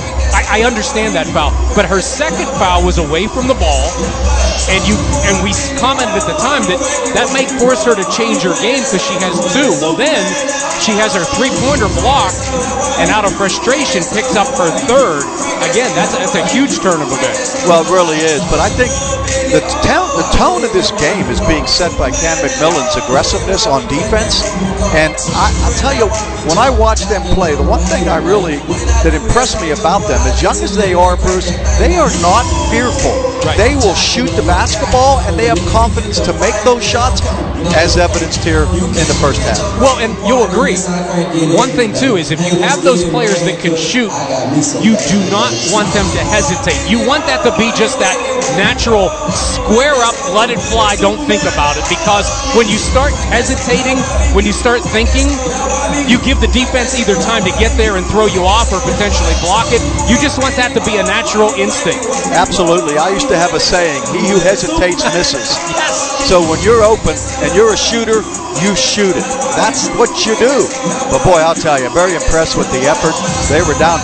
I understand that foul. But her second foul was away from the ball, and we commented at the time that might force her to change her game because she has two. Well, then she has her three-pointer blocked, and out of frustration picks up her third. Again, that's a huge turn of events. Well, it really is. But I think the tone of this game is being set by Ken McMillan's aggressiveness on defense. And I'll tell you, when I watch them play, the one thing that impressed me about them, as young as they are, Bruce, they are not fearful. Right. They will shoot the basketball, and they have confidence to make those shots, as evidenced here in the first half. Well, and you'll agree, one thing, too, is if you have those players that can shoot, you do not want them to hesitate. You want that to be just that natural square up, let it fly, don't think about it. Because when you start hesitating, when you start thinking, you give the defense either time to get there and throw you off or potentially block it. You just want that to be a natural instinct. Absolutely. I used to have a saying, he who hesitates misses. Yes. So when you're open and you're a shooter, you shoot it. That's what you do. But boy, I'll tell you, I'm very impressed with the effort. They were down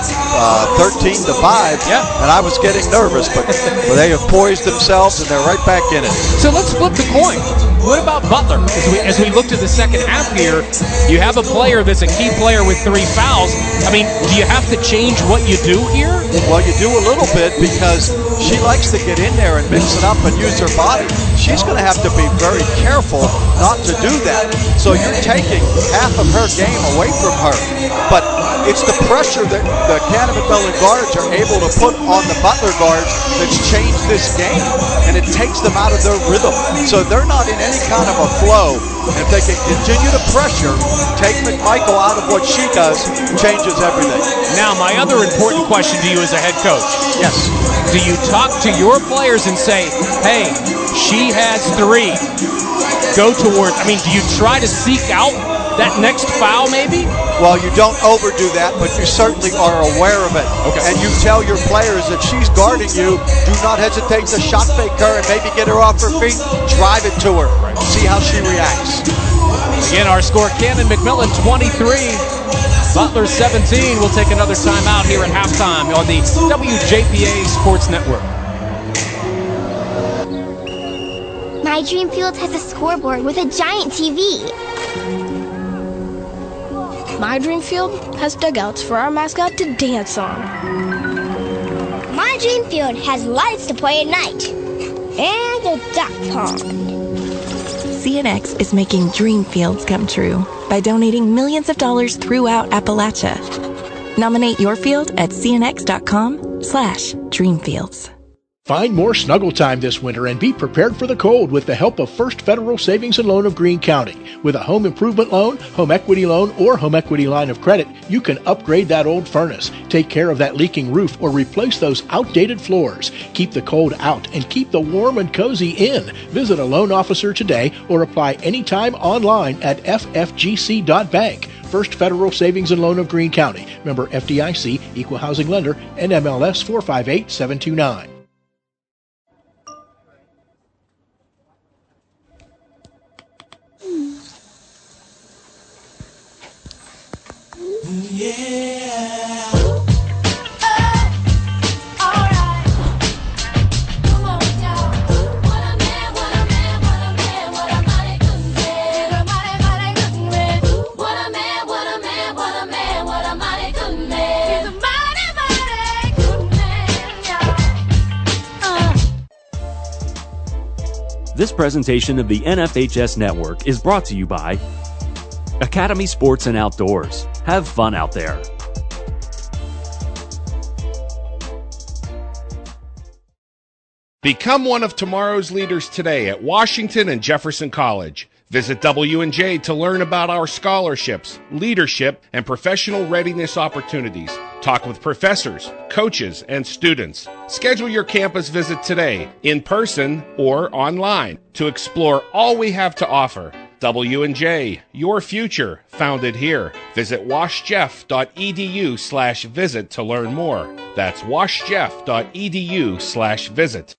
13-5, and I was getting nervous, but they have poised themselves, and they're right back in it. So let's flip the coin. What about Butler? As we look to the second half here, you have a player that's a key player with 3 fouls. I mean, do you have to change what you do here? Well, you do a little bit because she likes to get in there and mix it up and use her body. She's going to have to be very careful not to do that. So you're taking half of her game away from her. But it's the pressure that the Ken McMillan guards are able to put on the Butler guards that's changed this game, and it takes them out of their rhythm. So they're not in any kind of a flow. And if they can continue to pressure, take McMichael out of what she does, changes everything. Now, my other important question to you as a head coach. Yes. Do you talk to your players and say, hey, she has 3. Go towards, do you try to seek out that next foul maybe? Well, you don't overdo that, but you certainly are aware of it. Okay. And you tell your players if she's guarding you, do not hesitate to shot fake her and maybe get her off her feet, drive it to her, see how she reacts. Again, our score, Cannon McMillan 23, Butler 17. We'll take another timeout here at halftime on the WJPA Sports Network. My Dream Field has a scoreboard with a giant TV. My Dream Field has dugouts for our mascot to dance on. My Dream Field has lights to play at night. And a duck pond. CNX is making dream fields come true by donating millions of dollars throughout Appalachia. Nominate your field at cnx.com/dreamfields. Find more snuggle time this winter and be prepared for the cold with the help of First Federal Savings and Loan of Greene County. With a home improvement loan, home equity loan, or home equity line of credit, you can upgrade that old furnace, take care of that leaking roof, or replace those outdated floors. Keep the cold out and keep the warm and cozy in. Visit a loan officer today or apply anytime online at ffgc.bank. First Federal Savings and Loan of Greene County. Member FDIC, Equal Housing Lender, NMLS 458729. This presentation of the NFHS Network is brought to you by Academy Sports and Outdoors. Have fun out there. Become one of tomorrow's leaders today at Washington and Jefferson College. Visit W&J to learn about our scholarships, leadership, and professional readiness opportunities. Talk with professors, coaches, and students. Schedule your campus visit today, in person or online, to explore all we have to offer. W&J, your future, founded here. Visit washjeff.edu/visit to learn more. That's washjeff.edu/visit.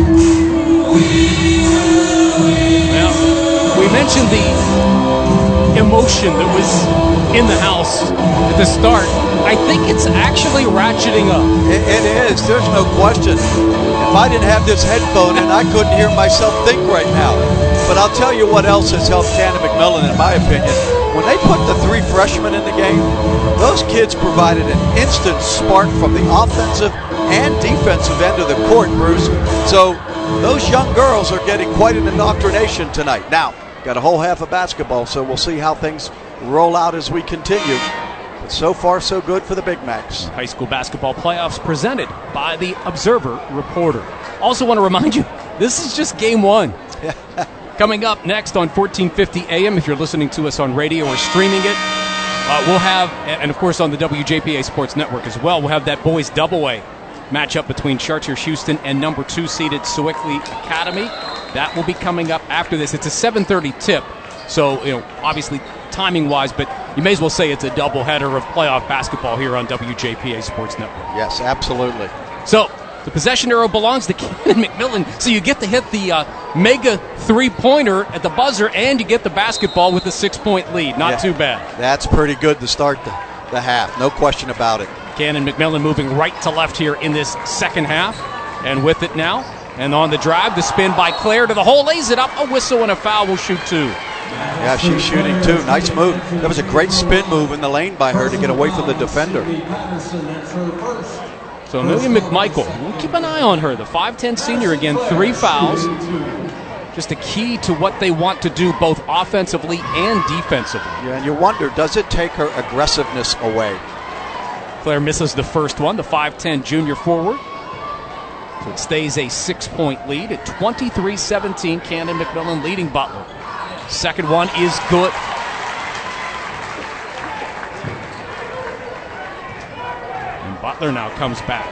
Well, we mentioned emotion that was in the house at the start, I think it's actually ratcheting up. It is. There's no question. If I didn't have this headphone in, I couldn't hear myself think right now. But I'll tell you what else has helped Cannon McMillan, in my opinion. When they put the 3 freshmen in the game, those kids provided an instant spark from the offensive and defensive end of the court, Bruce. So those young girls are getting quite an indoctrination tonight. Now, got a whole half of basketball, so we'll see how things roll out as we continue. But so far, so good for the Big Macs. High school basketball playoffs presented by the Observer Reporter. Also want to remind you, this is just game 1. Coming up next on 1450 AM, if you're listening to us on radio or streaming it, we'll have, and of course on the WJPA Sports Network as well, we'll have that boys double-A matchup between Chartiers Houston and number 2 seeded Sewickley Academy. That will be coming up after this. It's a 7:30 tip, so obviously timing-wise, but you may as well say it's a doubleheader of playoff basketball here on WJPA Sports Network. Yes, absolutely. So the possession arrow belongs to Cannon McMillan, so you get to hit the mega three-pointer at the buzzer, and you get the basketball with a 6-point lead. Not too bad. That's pretty good to start the half, no question about it. Cannon McMillan moving right to left here in this second half, and with it now, and on the drive, the spin by Claire to the hole, lays it up, a whistle and a foul, will shoot 2. Yeah, she's shooting too. Nice move. That was a great spin move in the lane by her to get away from the defender. So Amelia McMichael, we'll keep an eye on her. The 5'10 senior, again, 3 fouls. Just a key to what they want to do both offensively and defensively. Yeah, and you wonder, does it take her aggressiveness away? Claire misses the first one, the 5'10 junior forward. So it stays a 6-point lead at 23-17. Cannon McMillan leading Butler. Second one is good. And Butler now comes back.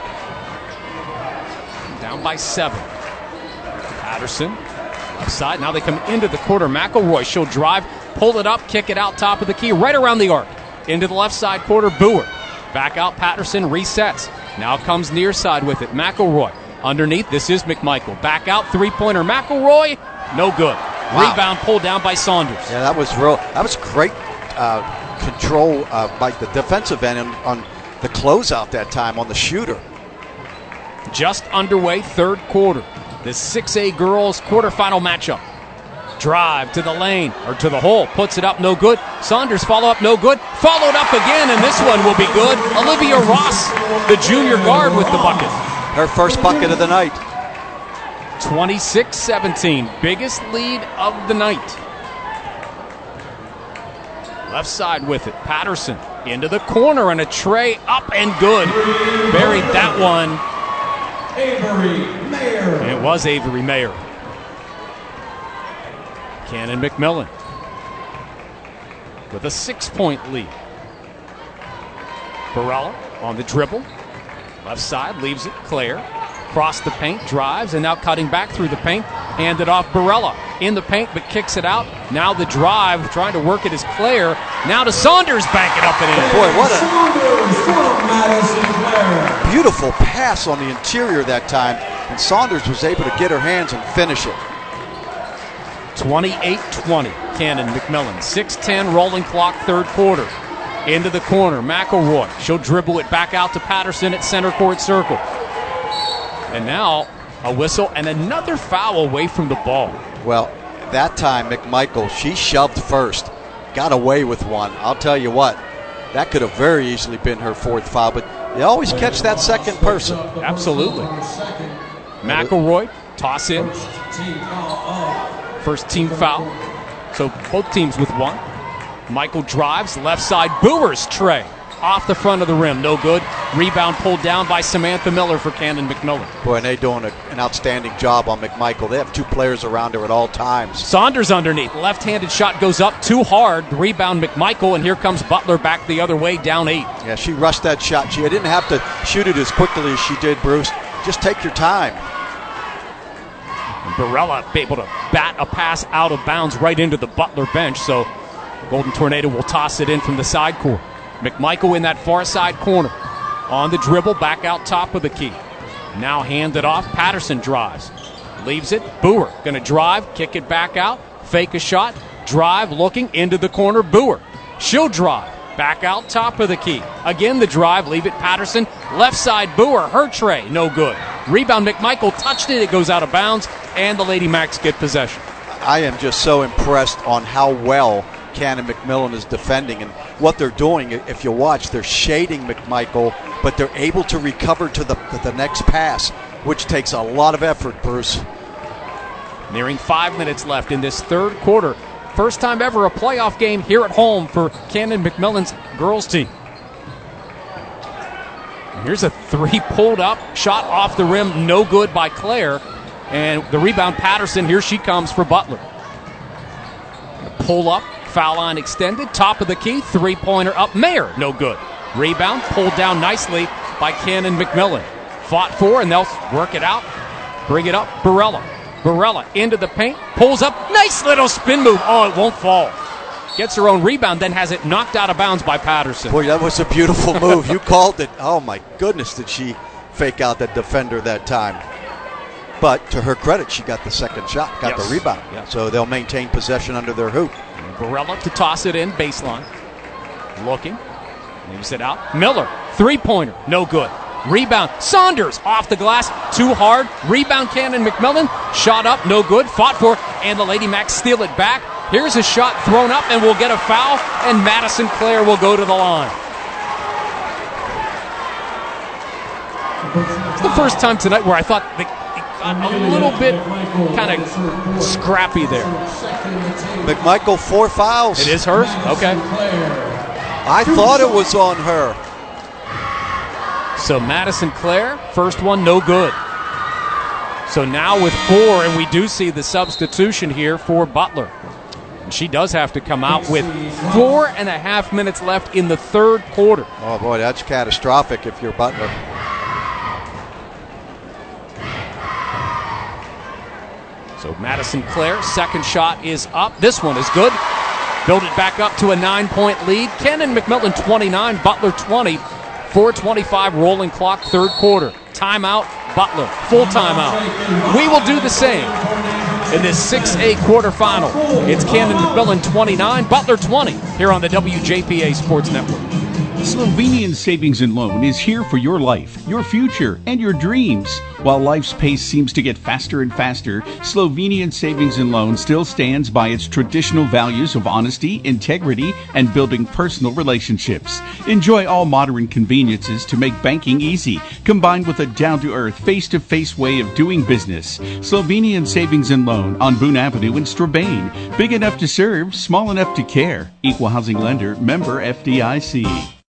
Down by 7. Patterson, left side. Now they come into the quarter. McElroy, she'll drive, pull it up, kick it out top of the key, right around the arc. Into the left side quarter, Boer. Back out, Patterson resets. Now comes near side with it. McElroy underneath. This is McMichael. Back out, 3-pointer. McElroy, no good. Wow. Rebound pulled down by Saunders. Yeah, that was great control by the defensive end on the closeout that time on the shooter. Just underway, third quarter. The 6A girls quarterfinal matchup. Drive to the lane, or to the hole, puts it up, no good. Saunders follow up, no good. Followed up again, and this one will be good. Olivia Ross, the junior guard, with the bucket. Her first bucket of the night. 26-17, biggest lead of the night. Left side with it, Patterson into the corner, and a tray up and good. Buried that one. Avery Mayer. And it was Avery Mayer. Cannon McMillan with a 6-point lead. Barella on the dribble. Left side, leaves it, Claire. Cross the paint, drives, and now cutting back through the paint. Handed off Barella. In the paint, but kicks it out. Now the drive, trying to work it is Claire. Now to Saunders, bank it up and in. Boy, what a beautiful pass on the interior that time. And Saunders was able to get her hands and finish it. 28-20, Cannon McMillan. 6:10 rolling clock, third quarter. Into the corner, McElroy. She'll dribble it back out to Patterson at center court circle. And now a whistle and another foul away from the ball. Well, that time McMichael, she shoved first. Got away with one. I'll tell you what, that could have very easily been her fourth foul, but you always catch that second person. Absolutely. McElroy, toss in. First team foul. So both teams with one. Michael drives, left side, Boer's tray. Off the front of the rim, no good. Rebound pulled down by Samantha Miller for Cannon McMillan. Boy, and they're doing an outstanding job on McMichael. They have 2 players around her at all times. Saunders underneath. Left-handed shot goes up too hard. Rebound McMichael, and here comes Butler back the other way, down 8. Yeah, she rushed that shot. She didn't have to shoot it as quickly as she did, Bruce. Just take your time. And Barella able to bat a pass out of bounds right into the Butler bench, so the Golden Tornado will toss it in from the side court. McMichael in that far side corner. On the dribble, back out top of the key. Now handed off. Patterson drives. Leaves it. Boer going to drive, kick it back out, fake a shot. Drive, looking into the corner. Boer. She'll drive. Back out top of the key. Again, the drive. Leave it Patterson. Left side, Boer. Her tray. No good. Rebound, McMichael touched it. It goes out of bounds, and the Lady Macs get possession. I am just so impressed on how well Cannon McMillan is defending, and what they're doing. If you watch, they're shading McMichael, but they're able to recover to the next pass, which takes a lot of effort, Bruce. Nearing 5 minutes left in this third quarter. First time ever a playoff game here at home for Cannon McMillan's girls team. Here's a three pulled up, shot off the rim, no good by Claire. And the rebound, Patterson, here she comes for Butler. Pull up, foul line extended, top of the key, three-pointer up, Mayer, no good. Rebound, pulled down nicely by Cannon McMillan. Fought for, and they'll work it out. Bring it up, Barella. Barella into the paint, pulls up, nice little spin move. Oh, it won't fall. Gets her own rebound, then has it knocked out of bounds by Patterson. Boy, that was a beautiful move. You called it. Oh, my goodness, did she fake out that defender that time. But to her credit, she got the second shot, got the rebound. Yes. So they'll maintain possession under their hoop. Barella to toss it in, baseline. Looking, leaves it out. Miller, three-pointer, no good. Rebound, Saunders off the glass, too hard. Rebound, Cannon McMillan, shot up, no good. Fought for, and the Lady Macs steal it back. Here's a shot thrown up, and we'll get a foul, and Madison Clare will go to the line. It's the first time tonight where I thought they got a little bit kind of scrappy there. McMichael, 4 fouls. It is hers? Okay. I thought it was on her. So Madison Clare, first one, no good. So now with 4, and we do see the substitution here for Butler. And she does have to come out with 4.5 minutes left in the third quarter. Oh, boy, that's catastrophic if you're Butler. So Madison Clare, second shot is up. This one is good. Build it back up to a 9-point lead. Cannon McMillan 29, Butler 20. 4:25 rolling clock, third quarter. Timeout, Butler, full timeout. We will do the same in this 6A quarterfinal. It's Cannon McMillan 29, Butler 20, here on the WJPA Sports Network. Slovenian Savings and Loan is here for your life, your future, and your dreams. While life's pace seems to get faster and faster, Slovenian Savings and Loan still stands by its traditional values of honesty, integrity, and building personal relationships. Enjoy all modern conveniences to make banking easy, combined with a down-to-earth, face-to-face way of doing business. Slovenian Savings and Loan on Boone Avenue in Strabane. Big enough to serve, small enough to care. Equal housing lender, member FDIC.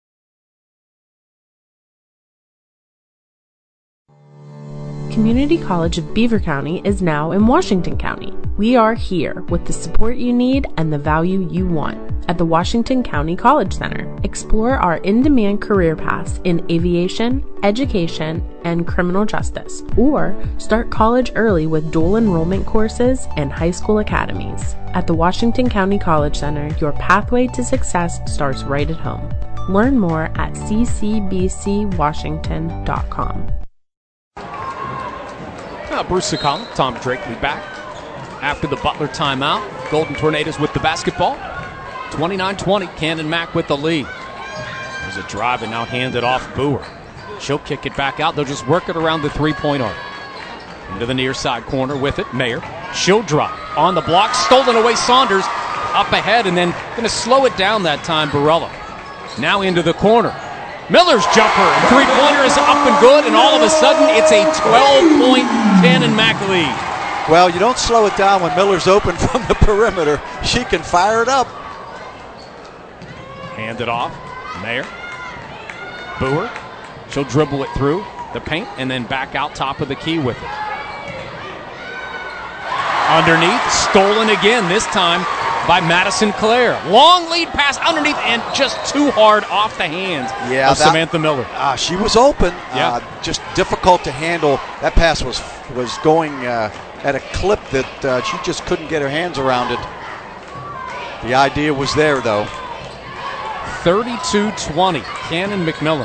Community College of Beaver County is now in Washington County. We are here with the support you need and the value you want. At the Washington County College Center, explore our in-demand career paths in aviation, education, and criminal justice, or start college early with dual enrollment courses and high school academies. At the Washington County College Center, your pathway to success starts right at home. Learn more at ccbcwashington.com. Bruce Sakala, Tom Drakely back after the Butler timeout. Golden Tornadoes with the basketball. 29-20, Cannon Mac with the lead. There's a drive and now handed off Boer. She'll kick it back out. They'll just work it around the three-point arc. Into the near side corner with it, Mayer. She'll drive. On the block, stolen away Saunders. Up ahead and then going to slow it down that time, Barella. Now into the corner. Miller's jumper, three-pointer is up and good, and all of a sudden it's a 12-point Cannon Mac lead. Well, you don't slow it down when Miller's open from the perimeter. She can fire it up. Hand it off, Mayer. Boer, she'll dribble it through the paint and then back out top of the key with it. Underneath, stolen again, this time by Madison Clare. Long lead pass underneath and just too hard off the hands of Samantha Miller. She was open, just difficult to handle. That pass was going at a clip that she just couldn't get her hands around it. The idea was there, though. 32-20, Cannon McMillan.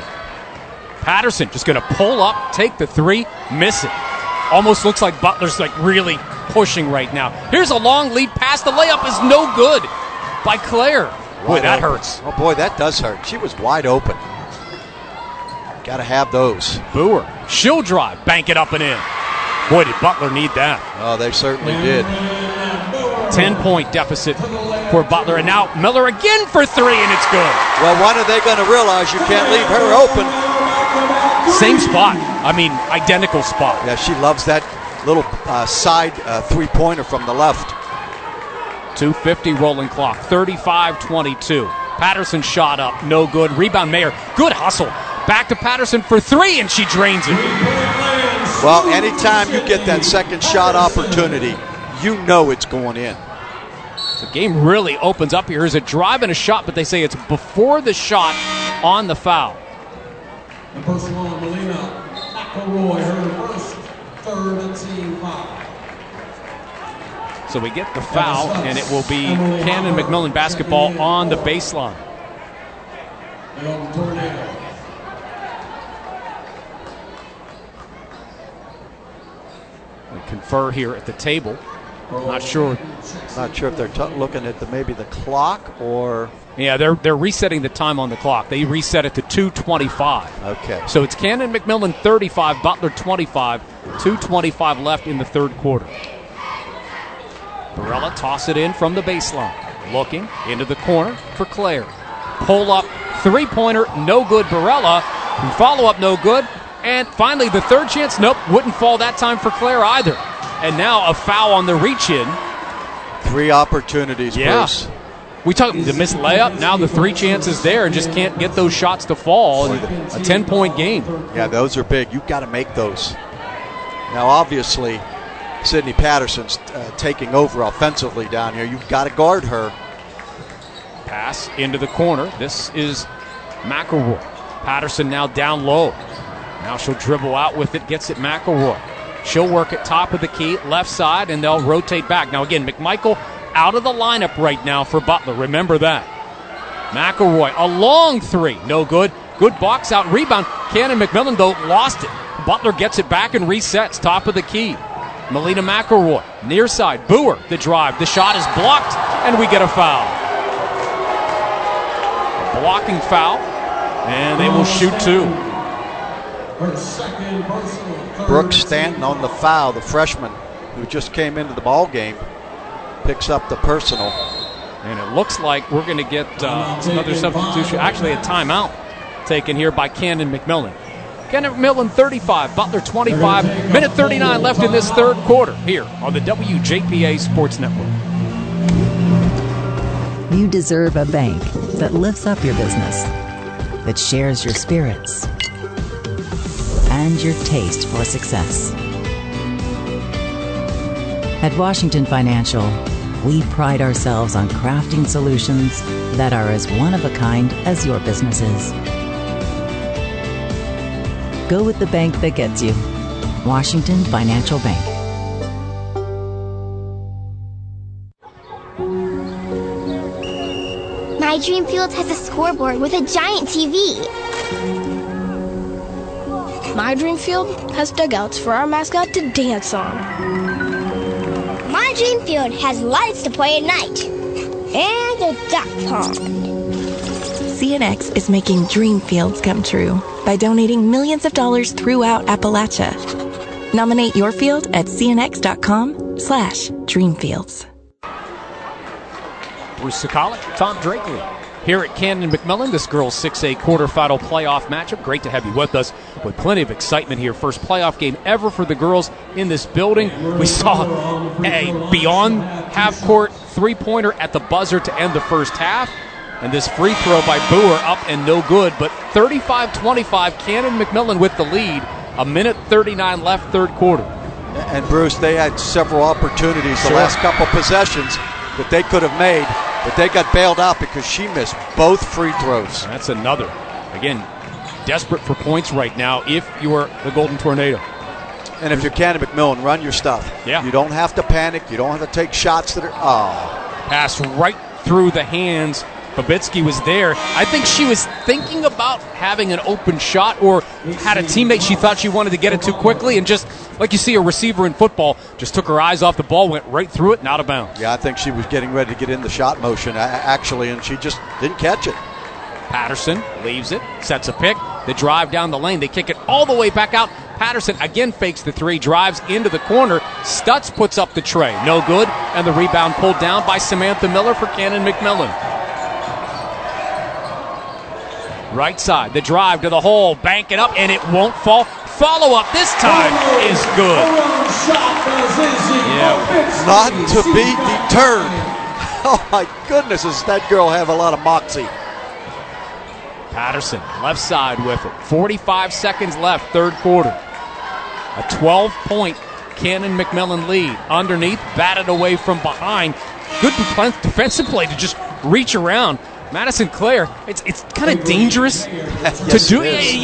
Patterson just going to pull up, take the three, miss it. Almost looks like Butler's really pushing right now. Here's a long lead pass. The layup is no good by Claire. Boy, that hurts. Oh, boy, that does hurt. She was wide open. Got to have those. Boer, she'll drive, bank it up and in. Boy, did Butler need that. Oh, they certainly did. 10-point deficit for Butler, and now Miller again for three, and it's good. Well, when are they going to realize you can't leave her open? Same spot. I mean, identical spot. Yeah, she loves that little side three-pointer from the left. 2:50 rolling clock, 35-22. Patterson shot up, no good. Rebound Mayer, good hustle. Back to Patterson for three, and she drains it. Well, anytime you get that second shot opportunity, you know it's going in. The game really opens up here. There's a drive and a shot, but they say it's before the shot on the foul. The personal on Melina McElroy, her first, third, and team foul. So we get the foul, and it will be Cannon McMillan basketball on the baseline. We confer here at the table. Not sure if they're looking at maybe the clock or... Yeah, they're resetting the time on the clock. They reset it to 2:25. Okay. So it's Cannon McMillan 35, Butler 25, 2:25 left in the third quarter. Barella toss it in from the baseline. Looking into the corner for Claire. Pull up, three-pointer, no good. Barella, follow-up, no good. And finally, the third chance, nope, wouldn't fall that time for Claire either. And now a foul on the reach-in. Three opportunities, Bruce. We talked the missed layup, now the three chances there, and just can't get those shots to fall. A 10-point game. Yeah, those are big. You've got to make those. Now, obviously, Sydney Patterson's taking over offensively down here. You've got to guard her. Pass into the corner. This is McElroy. Patterson now down low. Now she'll dribble out with it, gets it McElroy. She'll work at top of the key, left side, and they'll rotate back. Now again, McMichael out of the lineup right now for Butler. Remember that. McElroy, a long three. No good. Good box out rebound. Cannon McMillan, though, lost it. Butler gets it back and resets, top of the key. Melina McElroy, near side. Boer, the drive. The shot is blocked, and we get a foul. A blocking foul, and they will shoot two. Brooks Stanton on the foul, the freshman who just came into the ball game, picks up the personal. And it looks like we're going to get another substitution, actually a timeout taken here by Cannon McMillan. Cannon McMillan 35, Butler 25, minute 39 left in this third quarter here on the WJPA Sports Network. You deserve a bank that lifts up your business, that shares your spirits and your taste for success. At Washington Financial, we pride ourselves on crafting solutions that are as one of a kind as your business is. Go with the bank that gets you. Washington Financial Bank. My Dream Field has a scoreboard with a giant TV. My Dream Field has dugouts for our mascot to dance on. My Dream Field has lights to play at night. And a duck pond. CNX is making dream fields come true by donating millions of dollars throughout Appalachia. Nominate your field at cnx.com/dreamfields. Bruce Sakala, Tom Drakely. Here at Cannon McMillan, this girls 6A quarterfinal playoff matchup. Great to have you with us with plenty of excitement here. First playoff game ever for the girls in this building. We saw a beyond half-court three-pointer at the buzzer to end the first half. And this free throw by Boer up and no good. But 35-25, Cannon McMillan with the lead. A minute 39 left, third quarter. And Bruce, they had several opportunities the last couple possessions that they could have made, but they got bailed out because she missed both free throws. That's another. Again, desperate for points right now if you are the Golden Tornado. And if you're Cannon McMillan, run your stuff. Yeah. You don't have to panic. You don't have to take shots that are... Pass right through the hands Babitsky was there. I think she was thinking about having an open shot or had a teammate she thought she wanted to get it to quickly, and just like you see a receiver in football, just took her eyes off the ball, went right through it and out of bounds. Yeah, I think she was getting ready to get in the shot motion, actually, and she just didn't catch it. Patterson leaves it, sets a pick. The drive down the lane. They kick it all the way back out. Patterson again fakes the three, drives into the corner. Stutz puts up the tray. No good. And the rebound pulled down by Samantha Miller for Cannon McMillan. Right side. The drive to the hole. Bank it up, and it won't fall. Follow up this time is good. Yeah. Not to be deterred. Oh, my goodness, does that girl have a lot of moxie. Patterson, left side with it. 45 seconds left, third quarter. A 12-point Cannon McMillan lead. Underneath, batted away from behind. Good defensive play to just reach around. Madison Clare, it's kind of dangerous to do.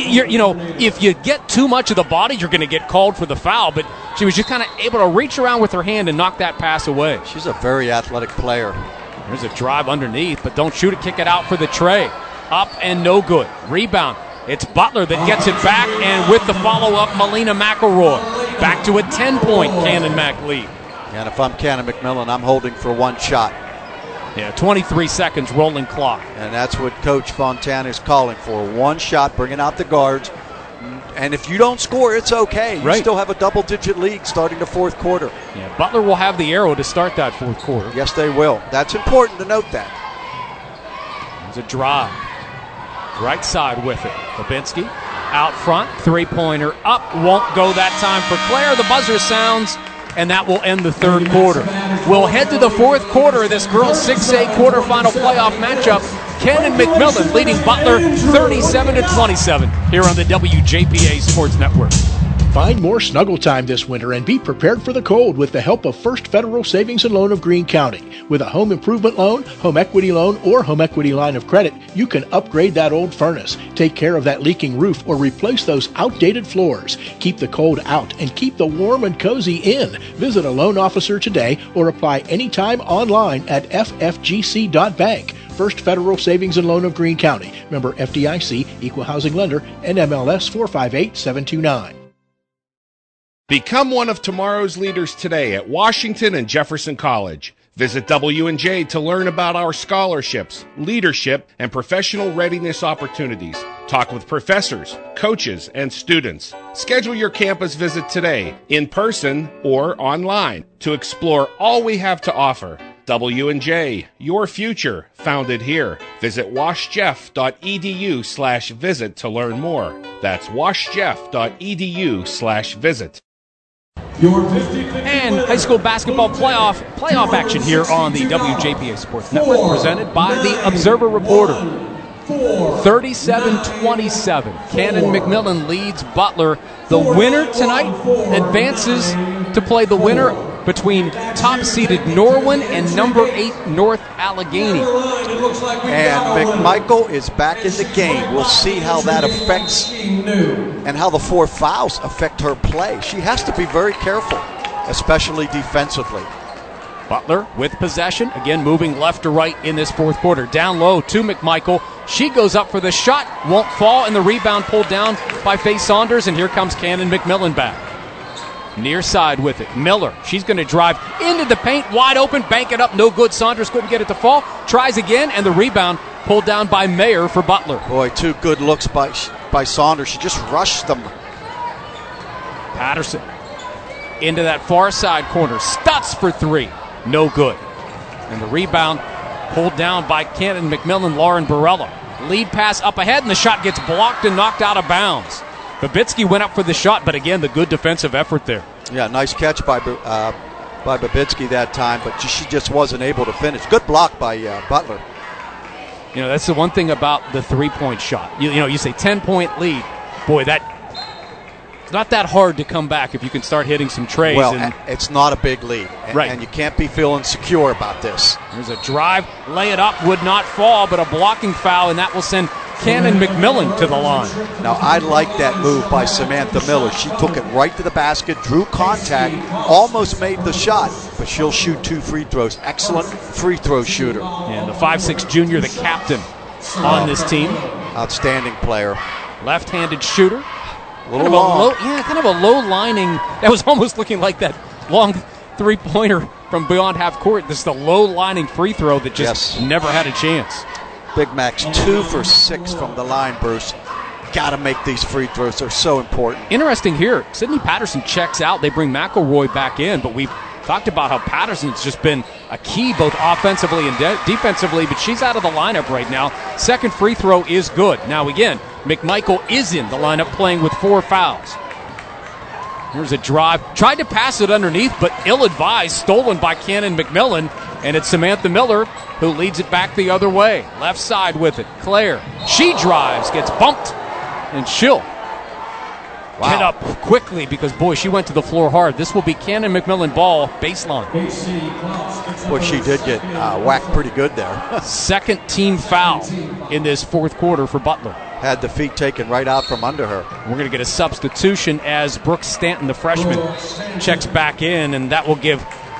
If you get too much of the body, you're going to get called for the foul. But she was just kind of able to reach around with her hand and knock that pass away. She's a very athletic player. There's a drive underneath, but don't shoot it. Kick it out for the tray. Up and no good. Rebound. It's Butler that gets it back, and with the follow-up, Melina McElroy. Back to a 10-point Cannon Mac lead. And if I'm Cannon McMillan, I'm holding for one shot. Yeah, 23 seconds rolling clock. And that's what Coach Fontana is calling for. One shot, bringing out the guards. And if you don't score, it's okay. You still have a double-digit lead starting the fourth quarter. Yeah, Butler will have the arrow to start that fourth quarter. Yes, they will. That's important to note that. There's a drive. Right side with it. Babitsky out front. Three-pointer up. Won't go that time for Claire. The buzzer sounds, and that will end the third quarter. We'll head to the fourth quarter of this girls 6A quarterfinal playoff matchup. Cannon McMillan leading Butler 37-27 here on the WJPA Sports Network. Find more snuggle time this winter and be prepared for the cold with the help of First Federal Savings and Loan of Greene County. With a home improvement loan, home equity loan, or home equity line of credit, you can upgrade that old furnace, take care of that leaking roof, or replace those outdated floors. Keep the cold out and keep the warm and cozy in. Visit a loan officer today or apply anytime online at ffgc.bank. First Federal Savings and Loan of Greene County. Member FDIC, Equal Housing Lender, NMLS 458729. Become one of tomorrow's leaders today at Washington and Jefferson College. Visit W&J to learn about our scholarships, leadership, and professional readiness opportunities. Talk with professors, coaches, and students. Schedule your campus visit today, in person or online, to explore all we have to offer. W&J, your future, founded here. Visit washjeff.edu/visit to learn more. That's washjeff.edu/visit. And high school basketball playoff action here on the WJPA Sports Network, presented by the Observer Reporter. 37-27. Cannon McMillan leads Butler. The winner tonight advances to play the winner between top-seeded Norwin and number 8 North Allegheny. And McMichael is back in the game. We'll see how that affects and how the 4 fouls affect her play. She has to be very careful, especially defensively. Butler with possession, again moving left to right in this fourth quarter. Down low to McMichael. She goes up for the shot, won't fall, and the rebound pulled down by Faye Saunders, and here comes Cannon McMillan back. Near side with it. Miller, she's going to drive into the paint, wide open, bank it up, no good. Saunders couldn't get it to fall. Tries again, and the rebound pulled down by Mayer for Butler. Boy, 2 good looks by Saunders. She just rushed them. Patterson into that far side corner. Stutz for 3. No good. And the rebound pulled down by Cannon McMillan, Lauren Barella. Lead pass up ahead, and the shot gets blocked and knocked out of bounds. Babitsky went up for the shot, but again, the good defensive effort there. Yeah, nice catch by Babitsky that time, but she just wasn't able to finish. Good block by Butler. You know, that's the one thing about the three-point shot. You say 10-point lead. Boy, it's not that hard to come back if you can start hitting some trays. Well, it's not a big lead, right, and you can't be feeling secure about this. There's a drive, lay it up, would not fall, but a blocking foul, and that will send Cannon McMillan to the line. Now, I like that move by Samantha Miller. She took it right to the basket, drew contact, almost made the shot, but she'll shoot 2 free throws. Excellent free throw shooter. And the 5'6" junior, the captain on this team. Outstanding player. Left-handed shooter. Kind of long. Kind of a low lining. That was almost looking like that long three-pointer from beyond half court. This is the low lining free throw that just never had a chance. Big Mac's 2 for 6 from the line, Bruce. Got to make these free throws. They're so important. Interesting here. Sydney Patterson checks out. They bring McElroy back in, but we've talked about how Patterson's just been a key both offensively and defensively, but she's out of the lineup right now. Second free throw is good. Now again, McMichael is in the lineup playing with 4 fouls. Here's a drive. Tried to pass it underneath, but ill-advised. Stolen by Cannon McMillan, and it's Samantha Miller who leads it back the other way. Left side with it. Claire. She drives, gets bumped, and she'll get up quickly because, boy, she went to the floor hard. This will be Cannon McMillan ball baseline. Boy, she did get whacked pretty good there. Second team foul in this fourth quarter for Butler. Had the feet taken right out from under her. We're going to get a substitution as Brooke Stanton, the freshman, checks back in, and that will give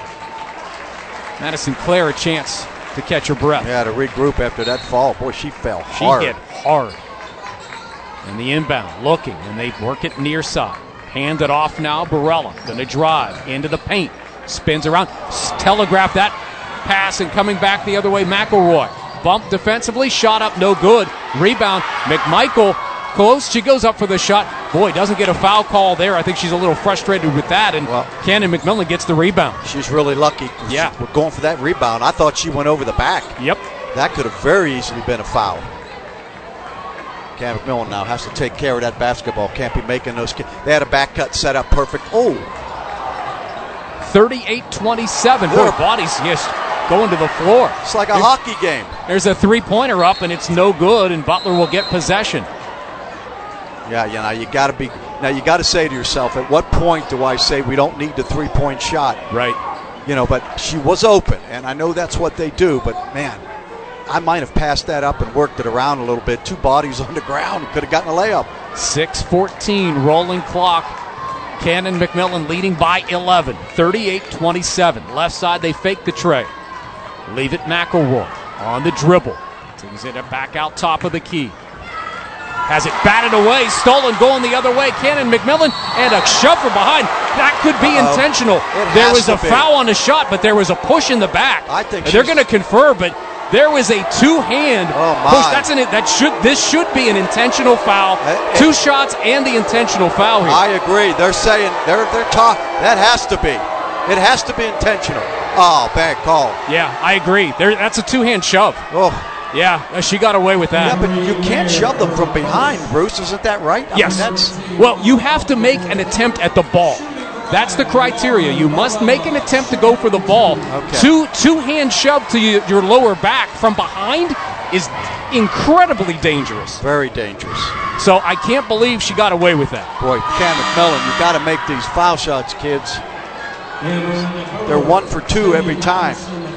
Madison Claire a chance to catch her breath. Yeah, to regroup after that fall. Boy, she fell hard. She hit hard. And the inbound, looking, and they work it near side. Hand it off now, Barella. Going to drive into the paint. Spins around, telegraph that pass, and coming back the other way, McElroy. Bump defensively, shot up, no good. Rebound, McMichael close. She goes up for the shot. Boy, doesn't get a foul call there. I think she's a little frustrated with that, and Cannon McMillan gets the rebound. She's really lucky. Yeah. We're going for that rebound. I thought she went over the back. Yep. That could have very easily been a foul. Cannon McMillan now has to take care of that basketball. Can't be making those. They had a back cut set up perfect. 38-27. Boy, bodies just going to the floor. It's like a hockey game. There's a three-pointer up, and it's no good, and Butler will get possession. Yeah, you got to say to yourself, at what point do I say we don't need the three-point shot? Right. But she was open, and I know that's what they do, but man, I might have passed that up and worked it around a little bit. 2 bodies on the ground, could have gotten a layup. 6:14 rolling clock. Cannon McMillan leading by 11, 38-27. Left side, they fake the tray. Leave it McElroy on the dribble. Takes it back out top of the key. Has it batted away, stolen, going the other way. Cannon McMillan, and a shove from behind. That could be intentional. There was a foul on the shot, but there was a push in the back. I think they're going to confer, but there was a two-hand push. This should be an intentional foul. 2 shots and the intentional foul here. I agree. They're saying they're talking. That has to be. It has to be intentional. Oh, bad call. Yeah, I agree. That's a 2-hand shove. Oh. Yeah, she got away with that. Yeah, but you can't shove them from behind, Bruce. Isn't that right? Yes. Well, you have to make an attempt at the ball. That's the criteria. You must make an attempt to go for the ball. Okay. Two-hand shove to your lower back from behind is incredibly dangerous. Very dangerous. So I can't believe she got away with that. Boy, Cam McMillan, you got to make these foul shots, kids. They're 1 for 2 every time.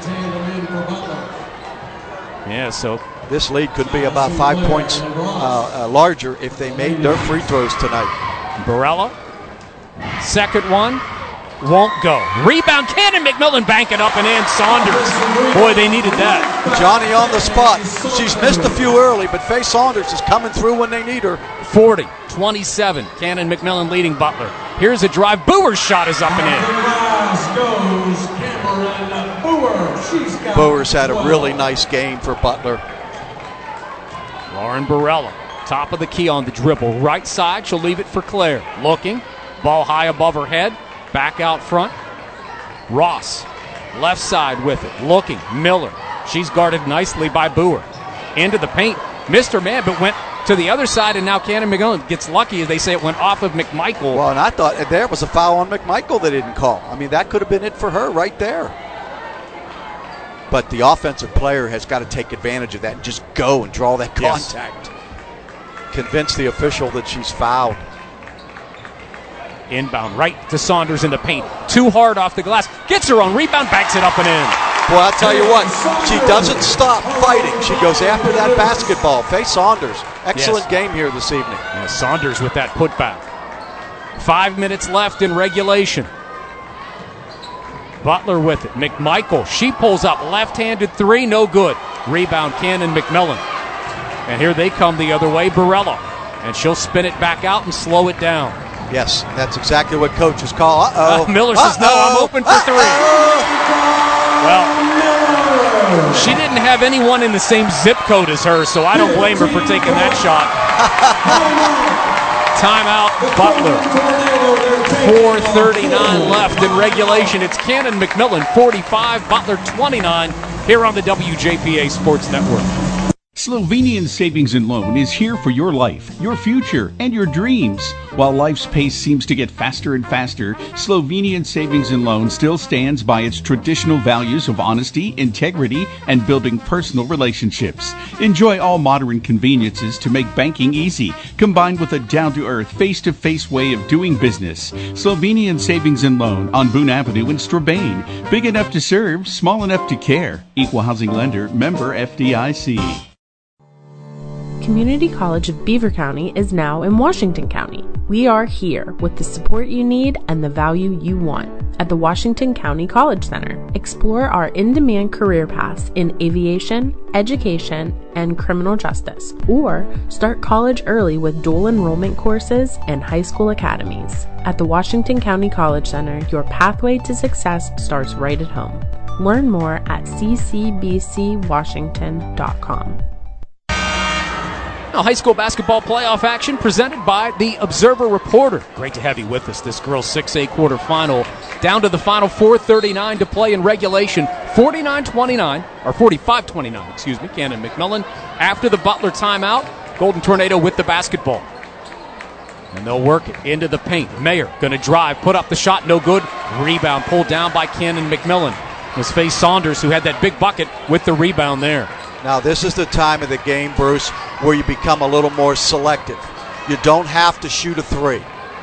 Yeah, so this lead could be about 5 points larger if they made their free throws tonight. Barella, second one, won't go. Rebound, Cannon McMillan bank it up and in. Saunders. Boy, they needed that. Johnny on the spot. She's missed a few early, but Faye Saunders is coming through when they need her. 40-27. Cannon McMillan leading Butler. Here's a drive. Boer's shot is up and in. Boer's had a really nice game for Butler. Lauren Barella, top of the key on the dribble. Right side, she'll leave it for Claire. Looking, ball high above her head. Back out front. Ross, left side with it. Looking, Miller. She's guarded nicely by Boer. Into the paint. Missed her man, but went to the other side, and now Cannon McMillan gets lucky, as they say it went off of McMichael. Well, and I thought there was a foul on McMichael they didn't call. I mean, that could have been it for her right there. But the offensive player has got to take advantage of that and just go and draw that contact. Convince the official that she's fouled. Inbound right to Saunders in the paint. Too hard off the glass. Gets her on rebound, backs it up and in. Boy, I'll tell you what, she doesn't stop fighting. She goes after that basketball. Faye Saunders, excellent game here this evening. Yeah, Saunders with that putback. 5 minutes left in regulation. Butler with it. McMichael, she pulls up. Left-handed three, no good. Rebound, Cannon McMillan. And here they come the other way, Barella. And she'll spin it back out and slow it down. Yes, that's exactly what coaches call. Uh-oh. Miller says, no, I'm open for three. Well, she didn't have anyone in the same zip code as her, so I don't blame her for taking that shot. Timeout, Butler. 4:39 left in regulation. It's Cannon McMillan, 45, Butler 29, here on the WJPA Sports Network. Slovenian Savings and Loan is here for your life, your future, and your dreams. While life's pace seems to get faster and faster, Slovenian Savings and Loan still stands by its traditional values of honesty, integrity, and building personal relationships. Enjoy all modern conveniences to make banking easy, combined with a down-to-earth, face-to-face way of doing business. Slovenian Savings and Loan on Boone Avenue in Strabane. Big enough to serve, small enough to care. Equal housing lender, member FDIC. Community College of Beaver County is now in Washington County. We are here with the support you need and the value you want. At the Washington County College Center, explore our in-demand career paths in aviation, education, and criminal justice, or start college early with dual enrollment courses and high school academies. At the Washington County College Center, your pathway to success starts right at home. Learn more at ccbcwashington.com. Now, high school basketball playoff action presented by the Observer Reporter. Great to have you with us. This girls' 6A quarterfinal down to the final 4:39 to play in regulation. 49-29, or 45-29, excuse me, Cannon McMillan. After the Butler timeout, Golden Tornado with the basketball. And they'll work it into the paint. Mayer going to drive, put up the shot, no good. Rebound pulled down by Cannon McMillan. It was Faye Saunders who had that big bucket with the rebound there. Now, this is the time of the game, Bruce, where you become a little more selective. You don't have to shoot a three.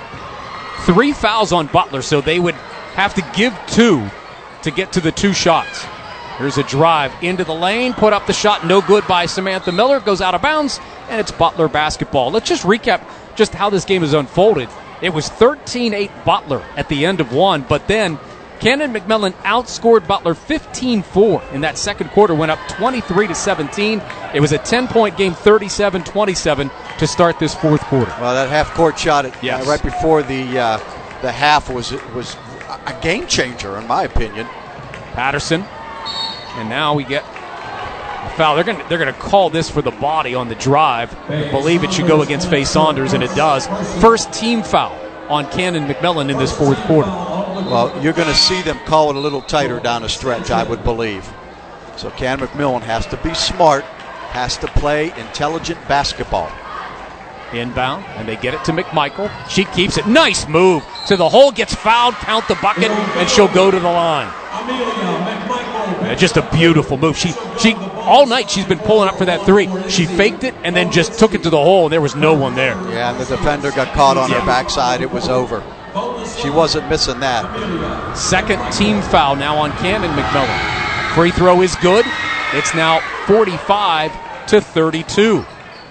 3 fouls on Butler, so they would have to give 2 to get to the 2 shots. Here's a drive into the lane, put up the shot, no good by Samantha Miller, goes out of bounds, and it's Butler basketball. Let's just recap just how this game has unfolded. It was 13-8 Butler at the end of one, but then Cannon McMillan outscored Butler 15-4 in that second quarter, went up 23-17. It was a 10-point game, 37-27 to start this fourth quarter. Well, that half-court shot right before the half was a game changer, in my opinion. Patterson, and now we get a foul. They're going to call this for the body on the drive. I believe it should go against Faye Saunders, and it does. First team foul on Cannon McMillan in this fourth quarter. Well, you're going to see them call it a little tighter down the stretch, I would believe. So Cannon McMillan has to be smart, has to play intelligent basketball. Inbound, and they get it to McMichael. She keeps it. Nice move to the hole, gets fouled, count the bucket, and she'll go to the line. Just a beautiful move. She all night she's been pulling up for that three. She faked it and then just took it to the hole, and there was no one there. Yeah, and the defender got caught on her backside. It was over. She wasn't missing that. Second team foul now on Cannon McMillan. Free throw is good. It's now 45-32.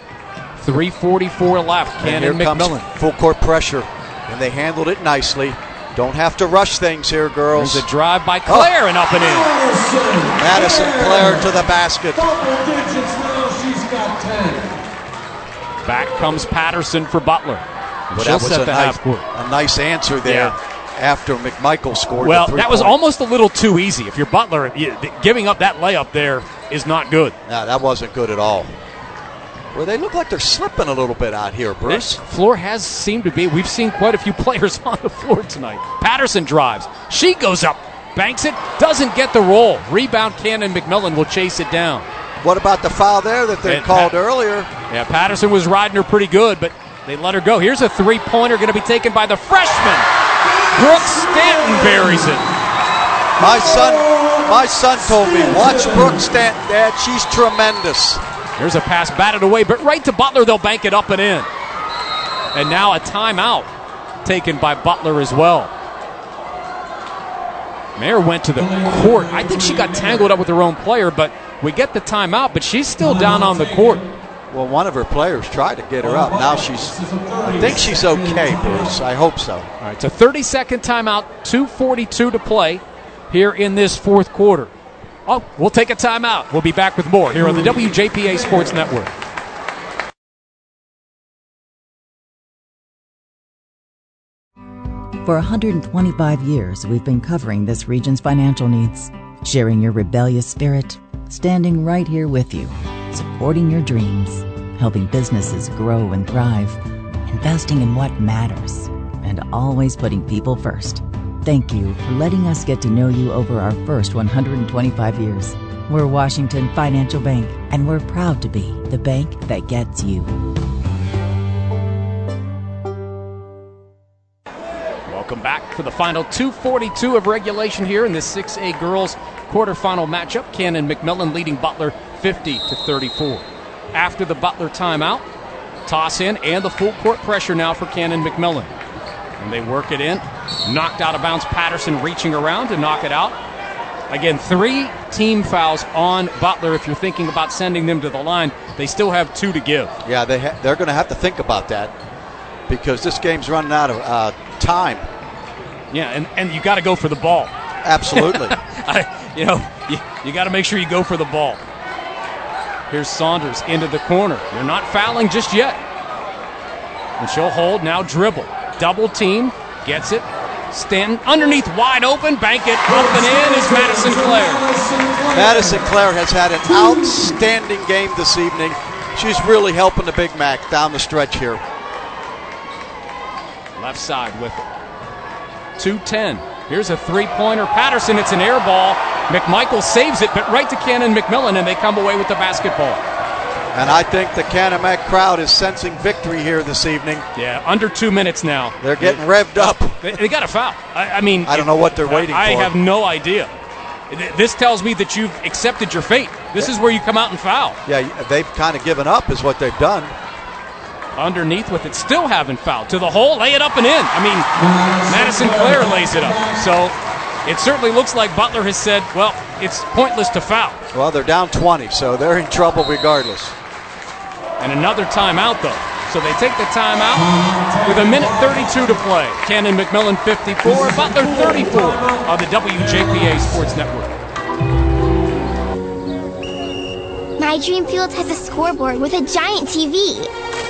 3:44 left. Cannon McMillan. Full court pressure, and they handled it nicely. Don't have to rush things here, girls. There's a drive by Claire and up and in. Madison Claire to the basket. Back comes Patterson for Butler. But that was a nice answer there after McMichael scored. Well, that was almost a little too easy. If you're Butler, giving up that layup there is not good. No, that wasn't good at all. Well, they look like they're slipping a little bit out here, Bruce. That floor has seemed to be. We've seen quite a few players on the floor tonight. Patterson drives. She goes up, banks it, doesn't get the roll. Rebound, Cannon McMillan will chase it down. What about the foul there that they called earlier? Yeah, Patterson was riding her pretty good, but they let her go. Here's a three-pointer going to be taken by the freshman. Brooke Stanton buries it. My son told me, watch Brooke Stanton, Dad. She's tremendous. There's a pass batted away, but right to Butler, they'll bank it up and in. And now a timeout taken by Butler as well. Mayer went to the court. I think she got tangled up with her own player, but we get the timeout, but she's still down on the court. Well, one of her players tried to get her up. Now I think she's okay, Bruce. I hope so. All right, so 30-second timeout, 2:42 to play here in this fourth quarter. Oh, we'll take a timeout. We'll be back with more here on the WJPA Sports Network. For 125 years, we've been covering this region's financial needs, sharing your rebellious spirit, standing right here with you, supporting your dreams, helping businesses grow and thrive, investing in what matters, and always putting people first. Thank you for letting us get to know you over our first 125 years. We're Washington Financial Bank, and we're proud to be the bank that gets you. Welcome back for the final 2:42 of regulation here in this 6A girls quarterfinal matchup. Cannon-McMillan leading Butler 50-34. After the Butler timeout, toss in and the full court pressure now for Cannon-McMillan. And they work it in. Knocked out of bounds. Patterson reaching around to knock it out. Again, 3 team fouls on Butler. If you're thinking about sending them to the line, they still have 2 to give. Yeah, they're going to have to think about that because this game's running out of time. Yeah, and you got to go for the ball. Absolutely. You got to make sure you go for the ball. Here's Saunders into the corner. They're not fouling just yet. And she'll hold, now dribble. Double team, gets it. Stanton underneath, wide open, bank it up and in is Madison Clare. Madison Clare has had an outstanding game this evening. She's really helping the Big Mac down the stretch here. Left side with it. 2-10. Here's a three-pointer. Patterson, it's an air ball. McMichael saves it, but right to Cannon-McMillan, and they come away with the basketball. And I think the Canumac crowd is sensing victory here this evening. Yeah, under 2 minutes now. They're getting revved up. They got a foul. I don't know what they're waiting for. I have no idea. This tells me that you've accepted your fate. This is where you come out and foul. Yeah, they've kind of given up is what they've done. Underneath with it, still haven't fouled. To the hole, lay it up and in. I mean, Madison Clare lays it up. So it certainly looks like Butler has said, well, it's pointless to foul. Well, they're down 20, so they're in trouble regardless. And another timeout, though. So they take the timeout with 1:32 to play. Cannon-McMillan 54, Butler 34 on the WJPA Sports Network. My Dream Field has a scoreboard with a giant TV.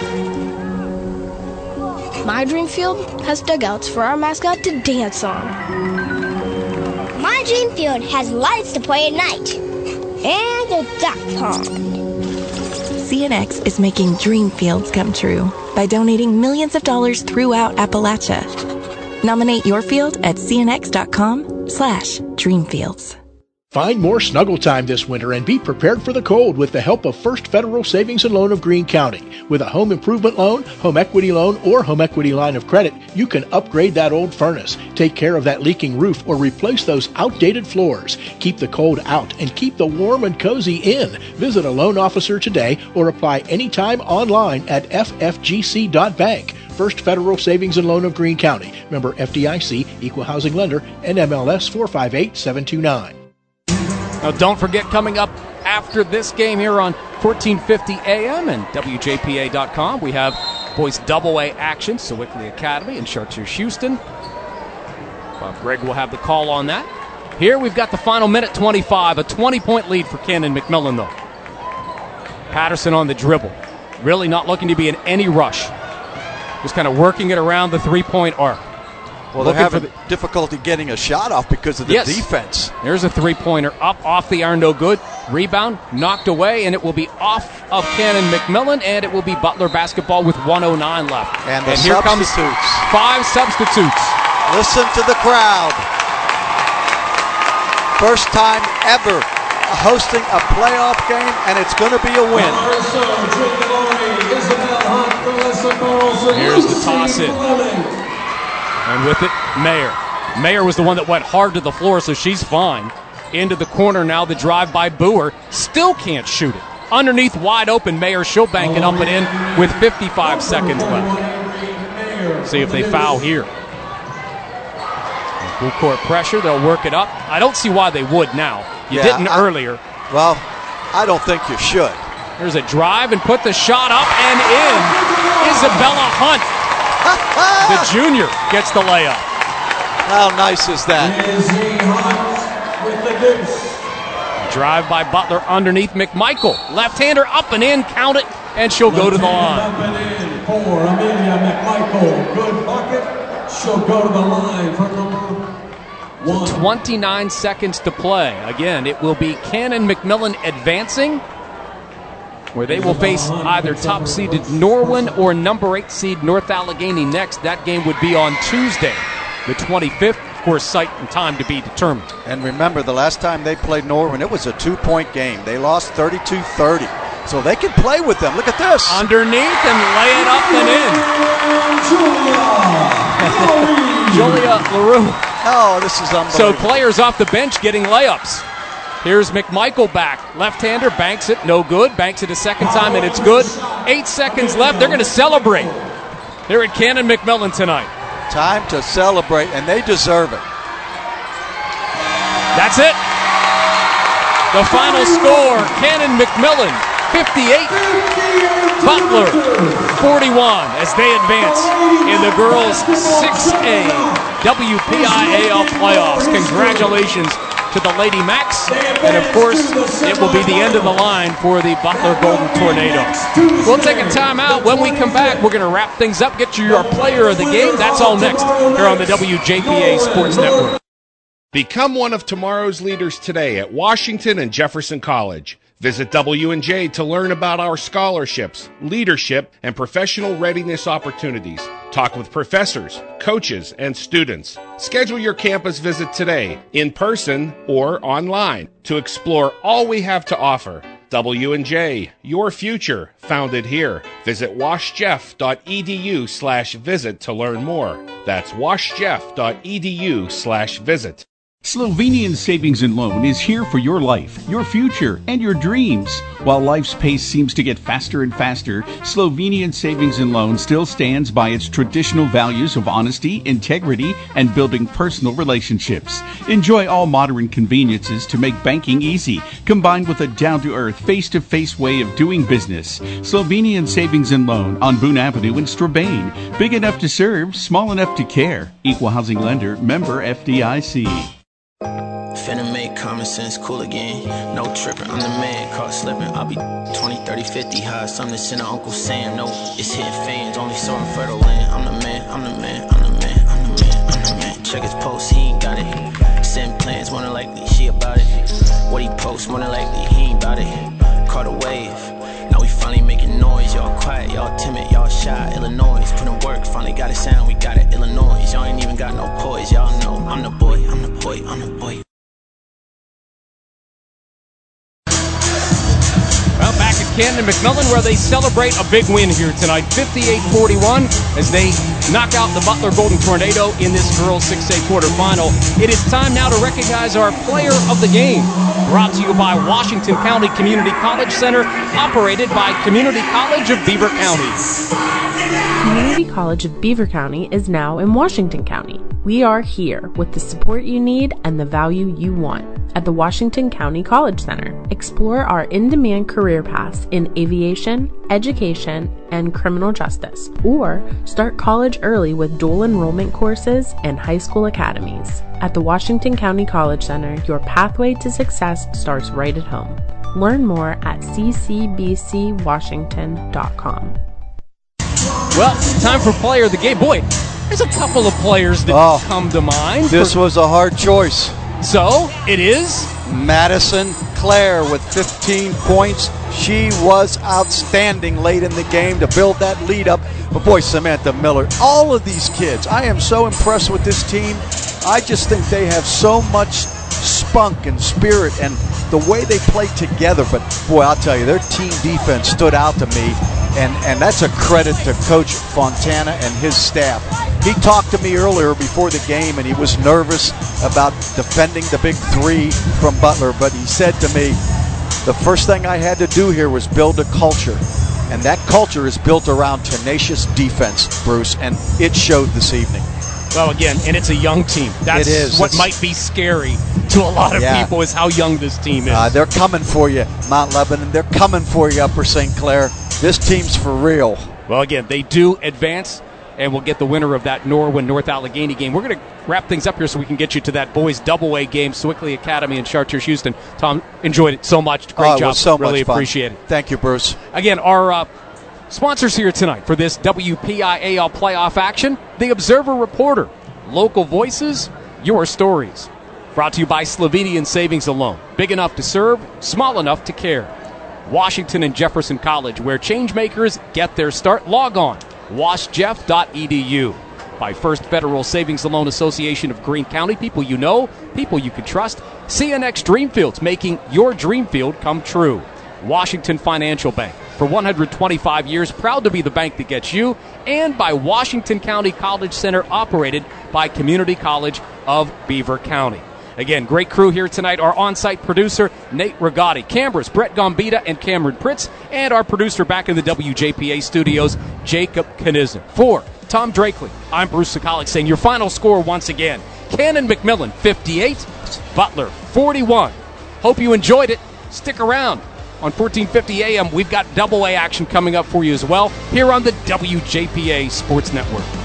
My Dream Field has dugouts for our mascot to dance on. My Dream Field has lights to play at night. And a duck pond. CNX is making dream fields come true by donating millions of dollars throughout Appalachia. Nominate your field at cnx.com/dreamfields. Find more snuggle time this winter and be prepared for the cold with the help of First Federal Savings and Loan of Greene County. With a home improvement loan, home equity loan, or home equity line of credit, you can upgrade that old furnace, take care of that leaking roof, or replace those outdated floors. Keep the cold out and keep the warm and cozy in. Visit a loan officer today or apply anytime online at ffgc.bank. First Federal Savings and Loan of Greene County. Member FDIC, Equal Housing Lender, NMLS 458729. Now, don't forget, coming up after this game here on 1450 AM and WJPA.com, we have boys double-A action, Sewickley Academy and Chartiers Houston. Bob Gregg will have the call on that. Here we've got the final minute 25, a 20-point lead for Cannon-McMillan, though. Patterson on the dribble, really not looking to be in any rush. Just kind of working it around the three-point arc. Well, they're having difficulty getting a shot off because of the defense. There's a three-pointer up off the iron, no good. Rebound knocked away, and it will be off of Cannon-McMillan, and it will be Butler basketball with 1:09 left. And here comes 5 substitutes. Listen to the crowd. First time ever hosting a playoff game, and it's going to be a win. Here's the toss in. And with it, Mayer. Mayer was the one that went hard to the floor, so she's fine. Into the corner now, the drive by Boer. Still can't shoot it. Underneath, wide open, Mayer. She'll bank it up and in with 55 seconds left. See if they foul here. Full court pressure. They'll work it up. I don't see why they would now. You didn't earlier. Well, I don't think you should. There's a drive and put the shot up and in. Isabella Hunt, the junior, gets the layup. How nice is that? With the deuce. Drive by Butler underneath McMichael. Left-hander up and in, count it, and she'll go to the line. Up and in for Amelia McMichael. Good bucket. She'll go to the line for number 1. 29 seconds to play. Again, it will be Cannon McMillan advancing, where they will face either top-seeded Norwin or number 8 seed North Allegheny next. That game would be on Tuesday, the 25th. Of course, site and time to be determined. And remember, the last time they played Norwin, it was a 2-point game. They lost 32-30. So they can play with them. Look at this. Underneath and lay it up and in. Julia LaRue. Oh, this is unbelievable. So players off the bench getting layups. Here's McMichael back. Left-hander banks it, no good. Banks it a second time, and it's good. 8 seconds left. They're going to celebrate here at Cannon McMillan tonight. Time to celebrate, and they deserve it. That's it. The final score, Cannon McMillan 58, Butler 41 as they advance in the girls 6A WPIAL playoffs. Congratulations to the Lady Macs, and of course it will be the end of the line for the Butler Golden Tornadoes. We'll take a timeout. When we come back, we're going to wrap things up, get you your player of the game. That's all next here on the WJPA Sports Network. Become one of tomorrow's leaders today at Washington and Jefferson College. Visit W&J to learn about our scholarships, leadership, and professional readiness opportunities. Talk with professors, coaches, and students. Schedule your campus visit today, in person or online, to explore all we have to offer. W&J, your future, founded here. Visit washjeff.edu/visit to learn more. That's washjeff.edu/visit. Slovenian Savings and Loan is here for your life, your future, and your dreams. While life's pace seems to get faster and faster, Slovenian Savings and Loan still stands by its traditional values of honesty, integrity, and building personal relationships. Enjoy all modern conveniences to make banking easy, combined with a down-to-earth, face-to-face way of doing business. Slovenian Savings and Loan on Boone Avenue in Strabane. Big enough to serve, small enough to care. Equal housing lender, member FDIC. Finna make common sense cool again. No tripping, I'm the man, caught slipping. I'll be 20, 30, 50 high. Something to send to Uncle Sam. No, it's hitting fans, only soaring fertile land. I'm the man, I'm the man, I'm the man, I'm the man, I'm the man. Check his post, he ain't got it. Send plans, more than likely, she about it. What he posts, more than likely, he ain't about it. Caught a wave, now we finally making noise. Y'all quiet, y'all timid, y'all shy. Illinois, put in work, finally got it sound, we got it. Illinois, y'all ain't even got no poise. Y'all know, I'm the boy, I'm the boy, I'm the boy. Well, back at Cannon McMillan, where they celebrate a big win here tonight, 58-41, as they knock out the Butler Golden Tornado in this girls 6A quarterfinal. It is time now to recognize our player of the game. Brought to you by Washington County Community College Center, operated by Community College of Beaver County. Community College of Beaver County is now in Washington County. We are here with the support you need and the value you want. At the Washington County College Center, explore our in-demand career paths in aviation, education, and criminal justice, or start college early with dual enrollment courses and high school academies. At the Washington County College Center, your pathway to success starts right at home. Learn more at ccbcwashington.com. Well, time for player of the game. Boy, there's a couple of players that come to mind. This was a hard choice. So, it is? Madison Clare with 15 points. She was outstanding late in the game to build that lead up. But boy, Samantha Miller, all of these kids, I am so impressed with this team. I just think they have so much spunk and spirit and the way they play together. But boy, I'll tell you, their team defense stood out to me. And that's a credit to Coach Fontana and his staff. He talked to me earlier before the game, and he was nervous about defending the big three from Butler. But he said to me, the first thing I had to do here was build a culture. And that culture is built around tenacious defense, Bruce, and it showed this evening. Well, again, and it's a young team. That's what might be scary to a lot of people is how young this team is. They're coming for you, Mount Lebanon. They're coming for you, Upper St. Clair. This team's for real. Well, again, they do advance, and we'll get the winner of that Norwin-North Allegheny game. We're going to wrap things up here so we can get you to that boys double-A game, Swickley Academy and Chartiers Houston. Tom, enjoyed it so much. Great job. It was so really much fun. Appreciate it. Thank you, Bruce. Again, our sponsors here tonight for this WPIAL playoff action, The Observer Reporter. Local voices, your stories. Brought to you by Slovenian Savings and Loan. Big enough to serve, small enough to care. Washington and Jefferson College, where changemakers get their start. Log on, washjeff.edu. By First Federal Savings and Loan Association of Greene County. People you know, people you can trust. CNX Dreamfields, making your dream field come true. Washington Financial Bank, for 125 years, proud to be the bank that gets you. And by Washington County College Center, operated by Community College of Beaver County. Again, great crew here tonight. Our on-site producer, Nate Rigotti. Cameras, Brett Gambita and Cameron Pritz. And our producer back in the WJPA studios, Jacob Knizner. For Tom Drakely, I'm Bruce Sokolic saying your final score once again. Cannon-McMillan, 58. Butler, 41. Hope you enjoyed it. Stick around. On 1450 AM, we've got double-A action coming up for you as well here on the WJPA Sports Network.